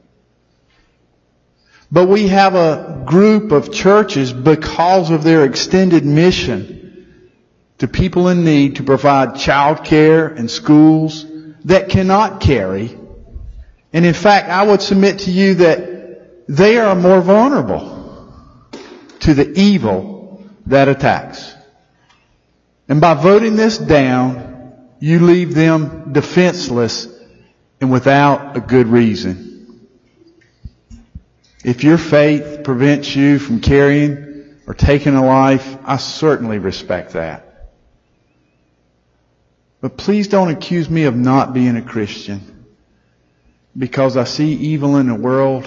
But we have a group of churches, because of their extended mission to people in need to provide child care and schools, that cannot carry. And in fact, I would submit to you that they are more vulnerable to the evil that attacks. And by voting this down, you leave them defenseless and without a good reason. If your faith prevents you from carrying or taking a life, I certainly respect that. But please don't accuse me of not being a Christian because I see evil in the world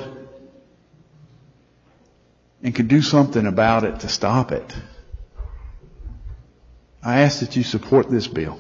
and could do something about it to stop it. I ask that you support this bill.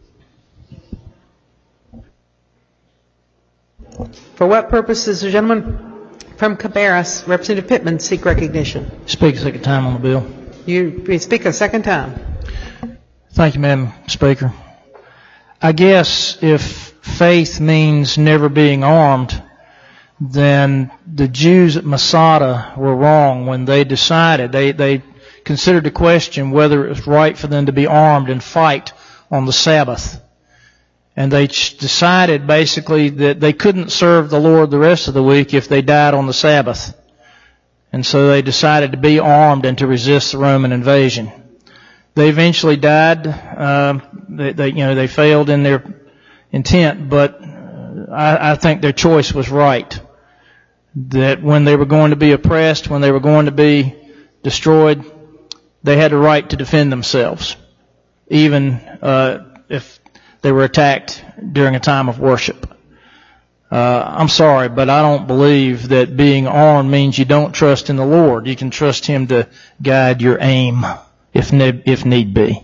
For what purpose does the gentleman from Cabarrus, Representative Pittman, seek recognition? Speak a second time on the bill. You speak a second time. Thank you, Madam Speaker. I guess if faith means never being armed, then the Jews at Masada were wrong when they decided, they considered the question whether it was right for them to be armed and fight on the Sabbath. And they decided basically that they couldn't serve the Lord the rest of the week if they died on the Sabbath. And so they decided to be armed and to resist the Roman invasion. They eventually died. They failed in their intent, but I think their choice was right. That when they were going to be oppressed, when they were going to be destroyed, they had the right to defend themselves, even if they were attacked during a time of worship. I'm sorry, but I don't believe that being armed means you don't trust in the Lord. You can trust Him to guide your aim if need be.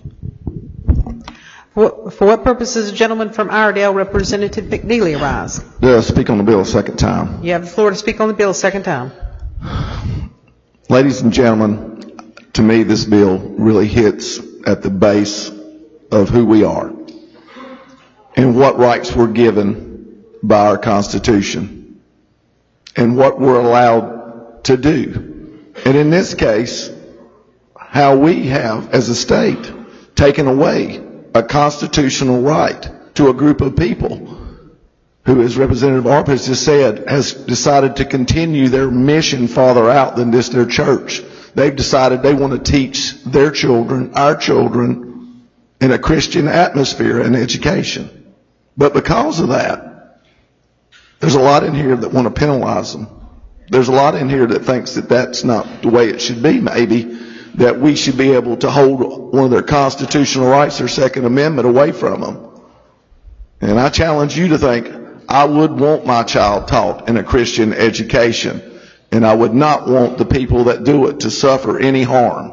For what purpose does the gentleman from Iredell, Representative McNeely, arise? Speak on the bill a second time. You have the floor to speak on the bill a second time. Ladies and gentlemen, to me this bill really hits at the base of who we are and what rights we're given by our Constitution and what we're allowed to do. And in this case, how we have, as a state, taken away a constitutional right to a group of people who, as Representative Arp has just said, has decided to continue their mission farther out than just their church. They've decided they want to teach their children, our children, in a Christian atmosphere and education. But because of that, there's a lot in here that want to penalize them. There's a lot in here that thinks that that's not the way it should be, maybe, that we should be able to hold one of their constitutional rights, their Second Amendment, away from them. And I challenge you to think, I would want my child taught in a Christian education, and I would not want the people that do it to suffer any harm.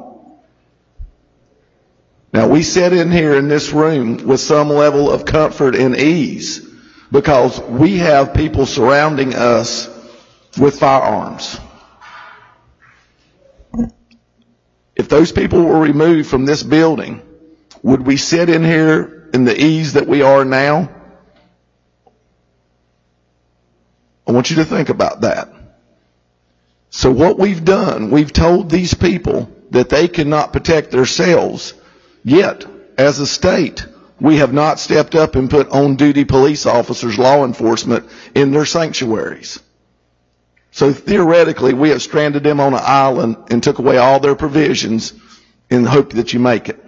Now, we sit in here in this room with some level of comfort and ease because we have people surrounding us with firearms. If those people were removed from this building, would we sit in here in the ease that we are now? I want you to think about that. So what we've done, we've told these people that they cannot protect themselves, yet, as a state, we have not stepped up and put on-duty police officers, law enforcement, in their sanctuaries. So theoretically, we have stranded them on an island and took away all their provisions in the hope that you make it.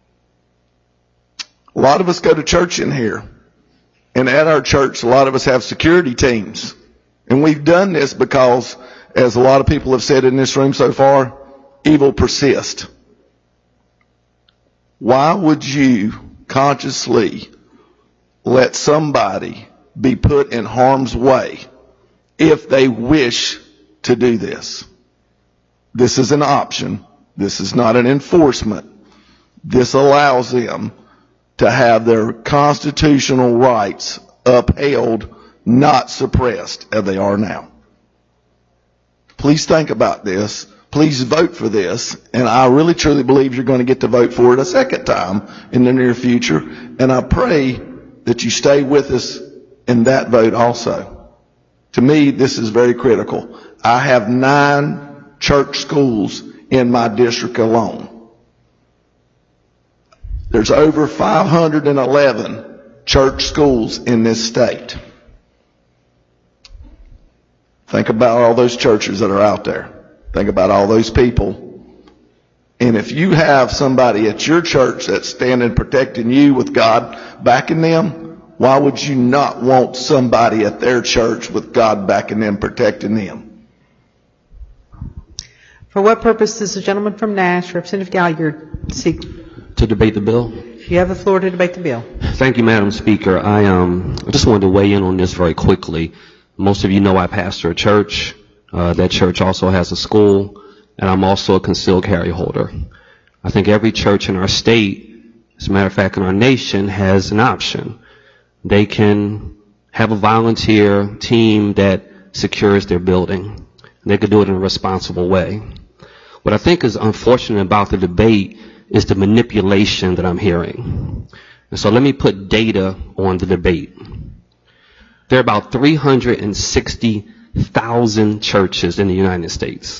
A lot of us go to church in here, and at our church, a lot of us have security teams. And we've done this because, as a lot of people have said in this room so far, evil persists. Why would you consciously let somebody be put in harm's way if they wish to do this? This is an option. This is not an enforcement. This allows them to have their constitutional rights upheld, not suppressed as they are now. please think about this. Please vote for this. And I really truly believe you're going to get to vote for it a second time in the near future. And I pray that you stay with us in that vote also. To me, this is very critical. I have 9 church schools in my district alone. There's over 511 church schools in this state. Think about all those churches that are out there. Think about all those people. And if you have somebody at your church that's standing protecting you with God backing them, why would you not want somebody at their church with God backing them, protecting them? For what purpose does the gentleman from Nash, Representative Gallagher, seek to debate the bill? You have the floor to debate the bill. Thank you, Madam Speaker. I just wanted to weigh in on this very quickly. Most of you know I pastor a church. That church also has a school, and I'm also a concealed carry holder. I think every church in our state, as a matter of fact in our nation, has an option. They can have a volunteer team that secures their building. They could do it in a responsible way. What I think is unfortunate about the debate is the manipulation that I'm hearing. And so let me put data on the debate. There are about 360,000 churches in the United States.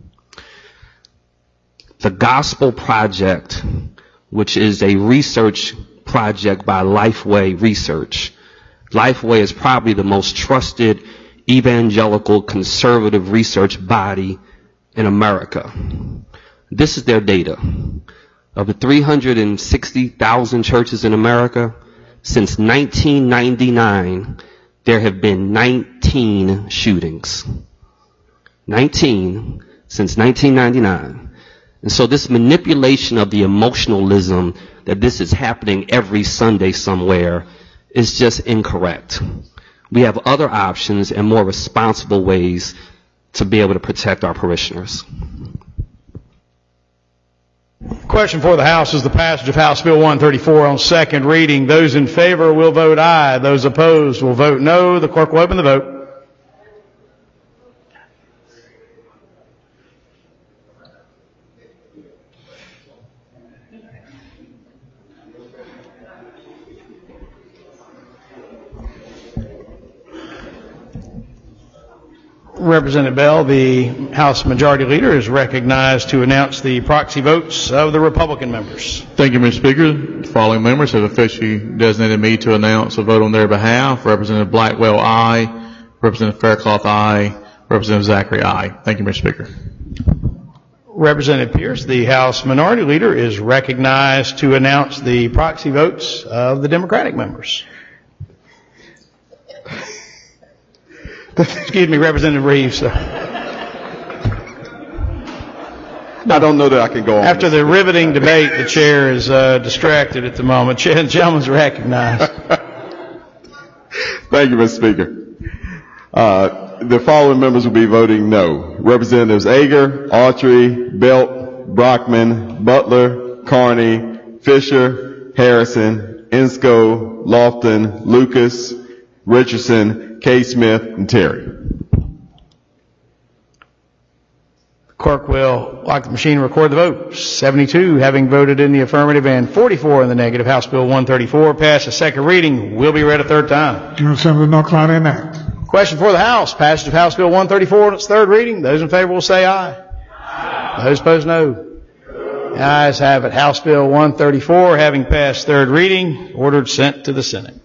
The Gospel Project, which is a research project by Lifeway Research. Lifeway is probably the most trusted evangelical conservative research body in America. This is their data. Of the 360,000 churches in America, since 1999, there have been 19 shootings. 19 since 1999. And so this manipulation of the emotionalism that this is happening every Sunday somewhere is just incorrect. We have other options and more responsible ways to be able to protect our parishioners. Question for the House is the passage of House Bill 134 on second reading. Those in favor will vote aye. Those opposed will vote no. The clerk will open the vote. Representative Bell, the House Majority Leader, is recognized to announce the proxy votes of the Republican members. Thank you, Mr. Speaker. The following members have officially designated me to announce a vote on their behalf. Representative Blackwell, aye. Representative Faircloth, aye. Representative Zachary, aye. Thank you, Mr. Speaker. Representative Pierce, the House Minority Leader, is recognized to announce the proxy votes of the Democratic members. Excuse me, Representative Reeves. I don't know that I can go on. After the riveting debate, the chair is distracted at the moment. The gentleman's recognized. Thank you, Mr. Speaker. The following members will be voting no. Representatives Ager, Autry, Belt, Brockman, Butler, Carney, Fisher, Harrison, Insco, Lofton, Lucas, Richardson, K. Smith, and Terry. The clerk will, like the machine, record the vote. 72 having voted in the affirmative and 44 in the negative. House Bill 134 passed a second reading. Will be read a third time. General Assembly of North Carolina enact. Question for the House. Passage of House Bill 134 on its third reading. Those in favor will say aye. Aye. Those opposed, no. The ayes have it. House Bill 134 having passed third reading, ordered sent to the Senate.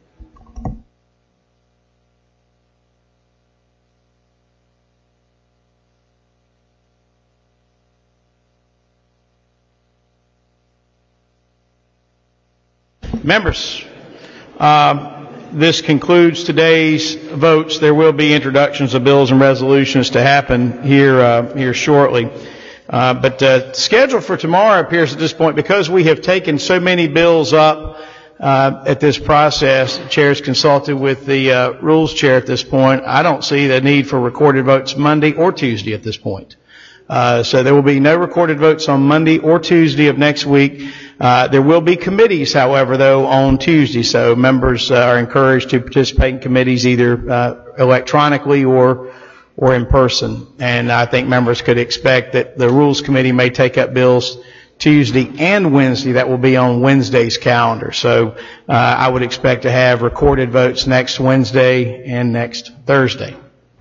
Members, this concludes today's votes. There will be introductions of bills and resolutions to happen here shortly. But scheduled for tomorrow appears at this point, because we have taken so many bills up at this process. The chair's consulted with the rules chair at this point. I don't see the need for recorded votes Monday or Tuesday at this point. So there will be no recorded votes on Monday or Tuesday of next week. There will be committees, however, though, on Tuesday. So members are encouraged to participate in committees either electronically or or in person. And I think members could expect that the Rules Committee may take up bills Tuesday and Wednesday. That will be on Wednesday's calendar. So I would expect to have recorded votes next Wednesday and next Thursday.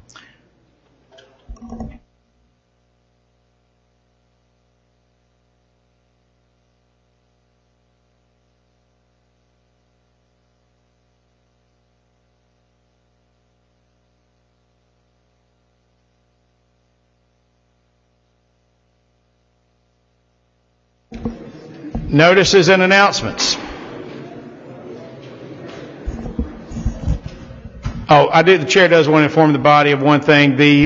Notices and announcements. The chair does want to inform the body of one thing. The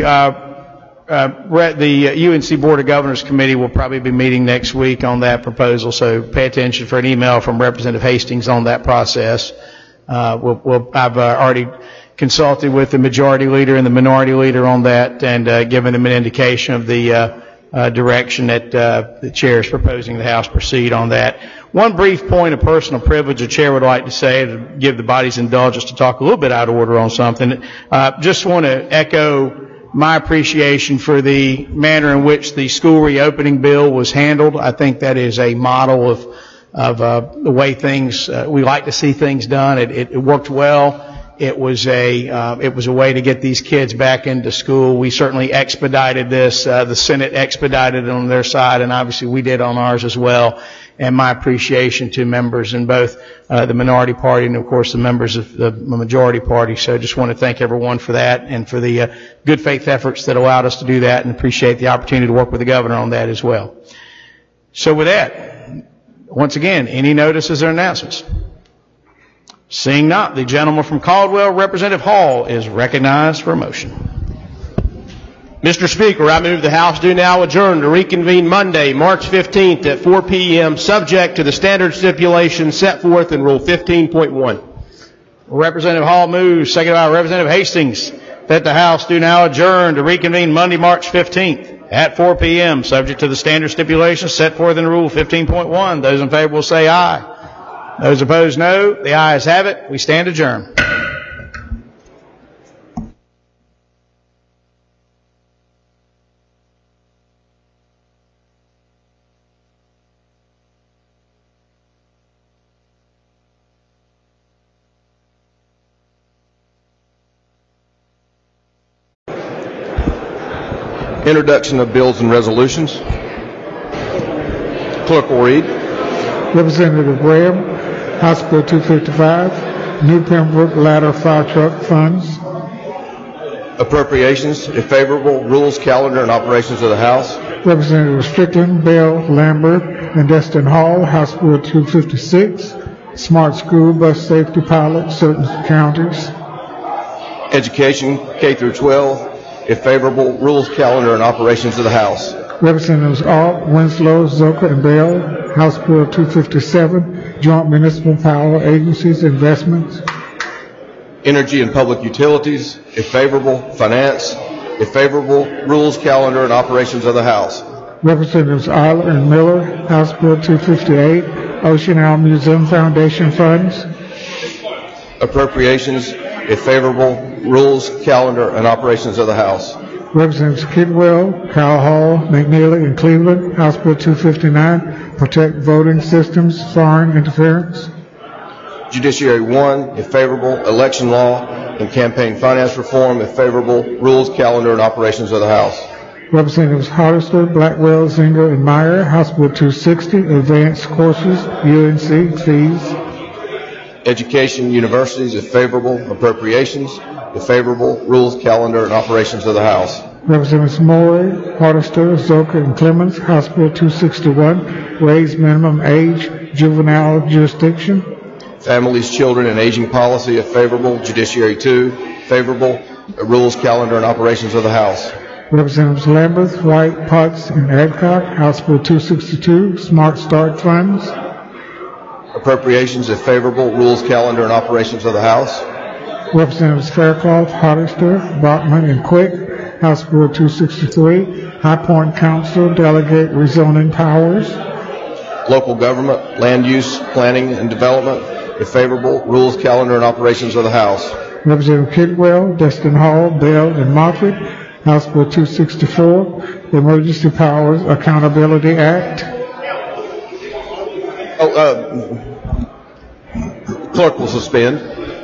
UNC Board of Governors Committee will probably be meeting next week on that proposal, so pay attention for an email from Representative Hastings on that process. I've already consulted with the majority leader and the minority leader on that, and given them an indication of the direction that the chair is proposing the House proceed on that. One brief point of personal privilege the chair would like to say, to give the body's indulgence to talk a little bit out of order on something. Just want to echo my appreciation for the manner in which the school reopening bill was handled. I think that is a model of the way things, we like to see things done. It worked well. It was a way to get these kids back into school. We certainly expedited this. The Senate expedited it on their side, and obviously we did on ours as well. And my appreciation to members in both the minority party and, of course, the members of the majority party. So I just want to thank everyone for that and for the good faith efforts that allowed us to do that, and appreciate the opportunity to work with the governor on that as well. So with that, once again, any notices or announcements? Seeing not, the gentleman from Caldwell, Representative Hall, is recognized for a motion. Mr. Speaker, I move the House do now adjourn to reconvene Monday, March 15th at 4 p.m., subject to the standard stipulations set forth in Rule 15.1. Representative Hall moves, seconded by Representative Hastings, that the House do now adjourn to reconvene Monday, March 15th at 4 p.m., subject to the standard stipulations set forth in Rule 15.1. Those in favor will say aye. Those opposed, no. The ayes have it. We stand adjourned. Introduction of bills and resolutions. Clerk will read. Representative Graham, House Bill 255, New Pembroke Ladder Fire Truck Funds. Appropriations, if favorable, rules, calendar, and operations of the House. Representative Strickland, Bell, Lambert, and Destin Hall, House Bill 256, Smart School Bus Safety Pilot, certain counties. Education, K through 12, if favorable, rules, calendar, and operations of the House. Representatives Alt, Winslow, Zucker, and Bell, House Bill 257, Joint Municipal Power Agencies Investments. Energy and Public Utilities, if favorable, Finance, if favorable, rules, calendar, and operations of the House. Representatives Eiler and Miller, House Bill 258, Ocean Isle Museum Foundation Funds. Appropriations, if favorable, rules, calendar, and operations of the House. Representatives Kidwell, Kyle Hall, McNeely, and Cleveland, House Bill 259, Protect Voting Systems, Foreign Interference. Judiciary 1, if favorable, Election Law and Campaign Finance Reform, if favorable, rules, calendar, and operations of the House. Representatives Hollister, Blackwell, Zinger, and Meyer, House Bill 260, Advanced Courses, UNC Fees. Education, Universities, if favorable, Appropriations, if favorable, rules, calendar, and operations of the House. Representatives Morey, Hardister, Zoka, and Clemens, House Bill 261, Raise Minimum Age, Juvenile Jurisdiction. Families, Children, and Aging Policy, if favorable, Judiciary 2, favorable, rules, calendar, and operations of the House. Representatives Lambert, White, Potts, and Adcock, House Bill 262, Smart Start Funds. Appropriations, if favorable, rules, calendar, and operations of the House. Representatives Faircloth, Hardister, Bachman, and Quick, House Bill 263, High Point Council Delegate Rezoning Powers. Local Government, Land Use, Planning, and Development, if favorable, rules, calendar, and operations of the House. Representative Kidwell, Destin Hall, Bell, and Moffitt, House Bill 264, the Emergency Powers Accountability Act. Clerk will suspend.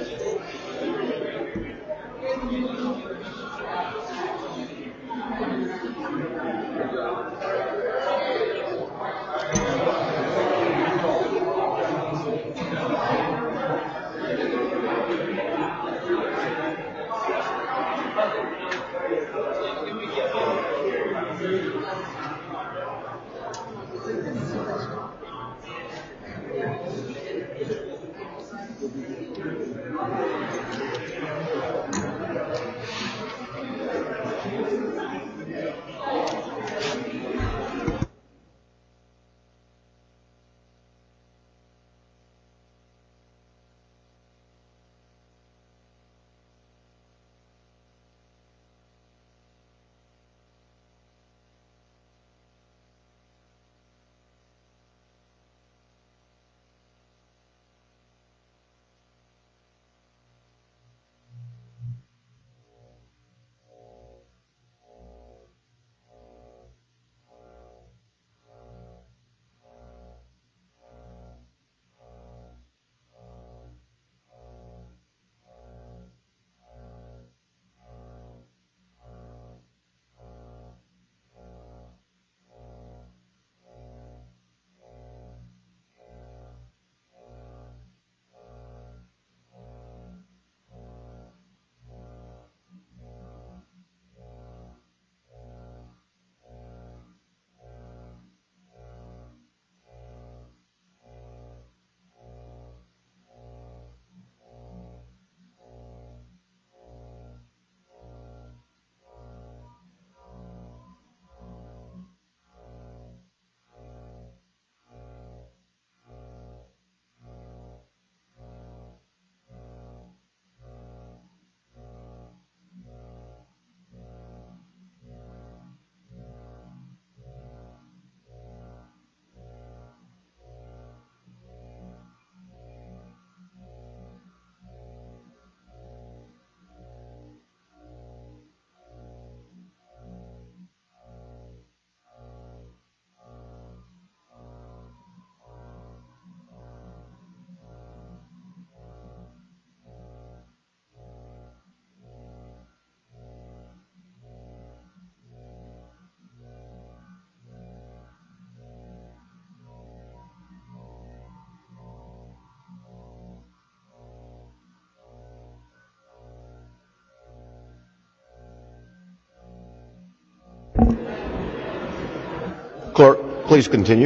Clerk, please continue.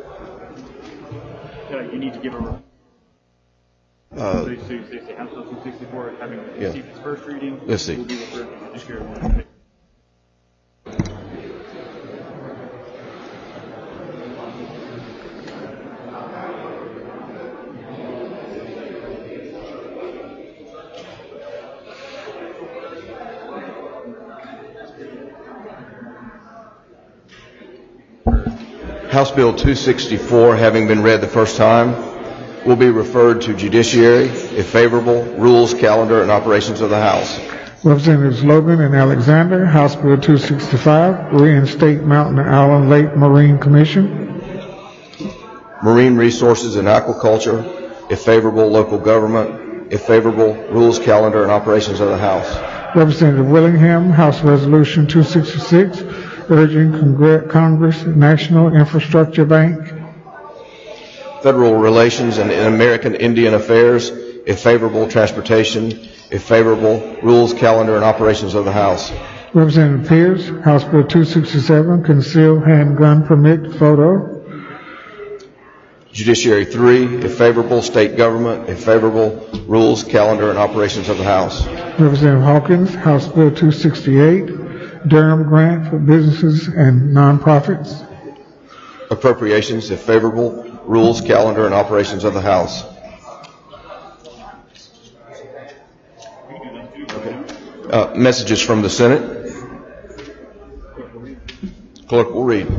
You need to give a House Bill 264 having received its first reading. Let's see. Will be referred to Judiciary 1. House Bill 264, having been read the first time, will be referred to Judiciary if favorable. Rules, calendar, and operations of the House. Representatives Logan and Alexander, House Bill 265, reinstate Mountain Island Lake Marine Commission. Marine resources and aquaculture, if favorable. Local government, if favorable. Rules, calendar, and operations of the House. Representative Willingham, House Resolution 266, urging Congress National Infrastructure Bank. Federal relations and American Indian affairs, if favorable. Transportation, if favorable. Rules, calendar, and operations of the House. Representative Pierce, House Bill 267, concealed handgun permit photo. Judiciary 3, if favorable. State government, if favorable. Rules, calendar, and operations of the House. Representative Hawkins, House Bill 268, Durham grant for businesses and nonprofits. Appropriations, if favorable. Rules, calendar, and operations of the House. Okay. Messages from the Senate. Clerk will read.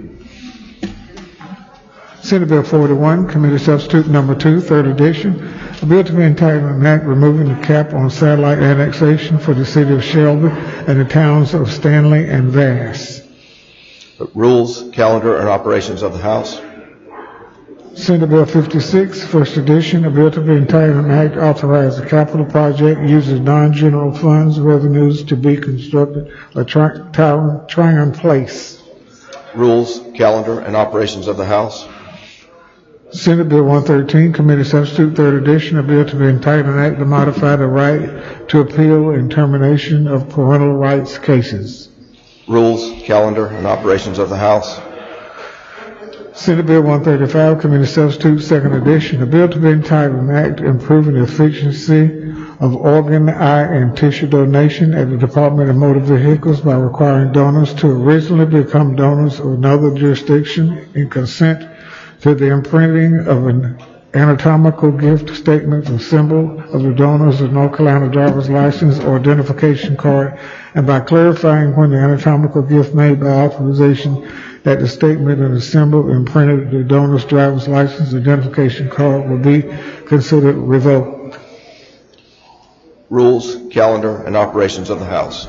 Senate Bill 41, Committee Substitute Number 2, Third Edition, A bill to be entitled an act removing the cap on satellite annexation for the city of Shelby and the towns of Stanley and Vass. Rules, calendar, and operations of the House. Senate Bill 56, first edition, a bill to be entitled an act authorize a capital project uses non-general funds revenues to be constructed at Tryon Place. Rules, calendar, and operations of the House. Senate Bill 113, committee substitute, third edition, a bill to be entitled an act to modify the right to appeal and termination of parental rights cases. Rules, calendar, and operations of the House. Senate Bill 135, committee substitute, second edition, a bill to be entitled an act improving the efficiency of organ, eye, and tissue donation at the Department of Motor Vehicles by requiring donors to originally become donors of another jurisdiction and consent to the imprinting of an anatomical gift statement or symbol of the donors of North Carolina driver's license or identification card, and by clarifying when the anatomical gift made by authorization that the statement and the symbol imprinted the donor's driver's license identification card will be considered revoked. Rules, calendar, and operations of the House.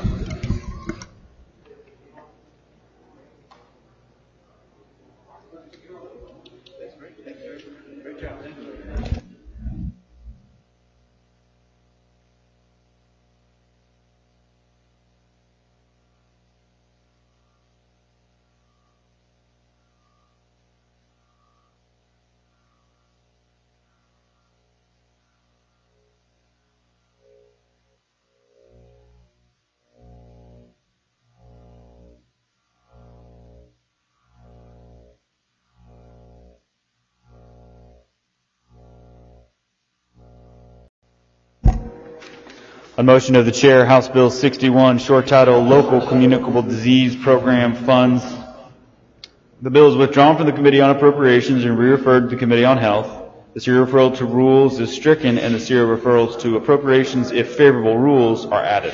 On motion of the chair, House Bill 61, short title, Local Communicable Disease Program Funds. The bill is withdrawn from the Committee on Appropriations and re-referred to the Committee on Health. The serial referral to rules is stricken, and the serial referrals to appropriations, if favorable, rules are added.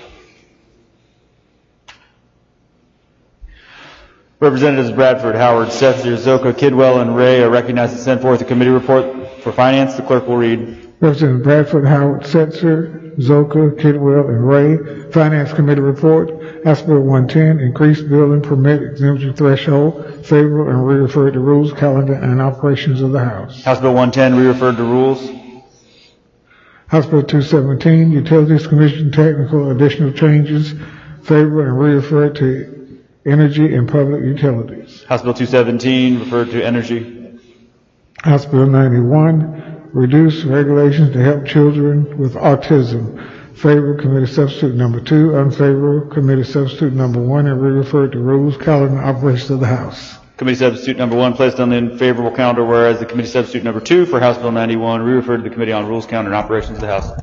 Representatives Bradford, Howard, Setzer, Zoka, Kidwell, and Ray are recognized to send forth a committee report for finance. The clerk will read. Representative Bradford, Howard, Setzer, Zoka, Kidwell, and Ray. Finance Committee report. House Bill 110, increased building permit exemption threshold, favorable and re-referred to rules, calendar, and operations of the House. House Bill 110, re-referred to rules. House Bill 217, Utilities Commission technical additional changes, favorable and re-referred to energy and public utilities. House Bill 217, referred to energy. House Bill 91, reduce regulations to help children with autism. Favorable committee substitute number 2, unfavorable committee substitute number 1, and re-referred to rules, calendar, and operations of the House. Committee substitute number 1 placed on the unfavorable calendar, whereas the committee substitute number 2 for House Bill 91 re-referred to the Committee on Rules, Calendar, and Operations of the House.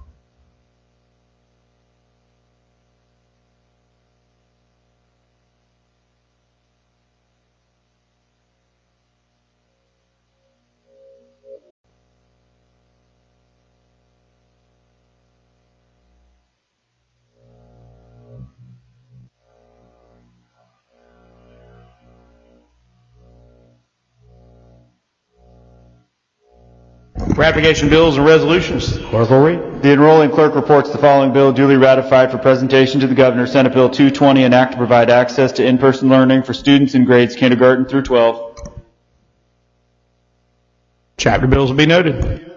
Ratification bills and resolutions. Clerk will read. The enrolling clerk reports the following bill duly ratified for presentation to the Governor. Senate Bill 220, an act to provide access to in-person learning for students in grades kindergarten through 12. Chapter bills will be noted.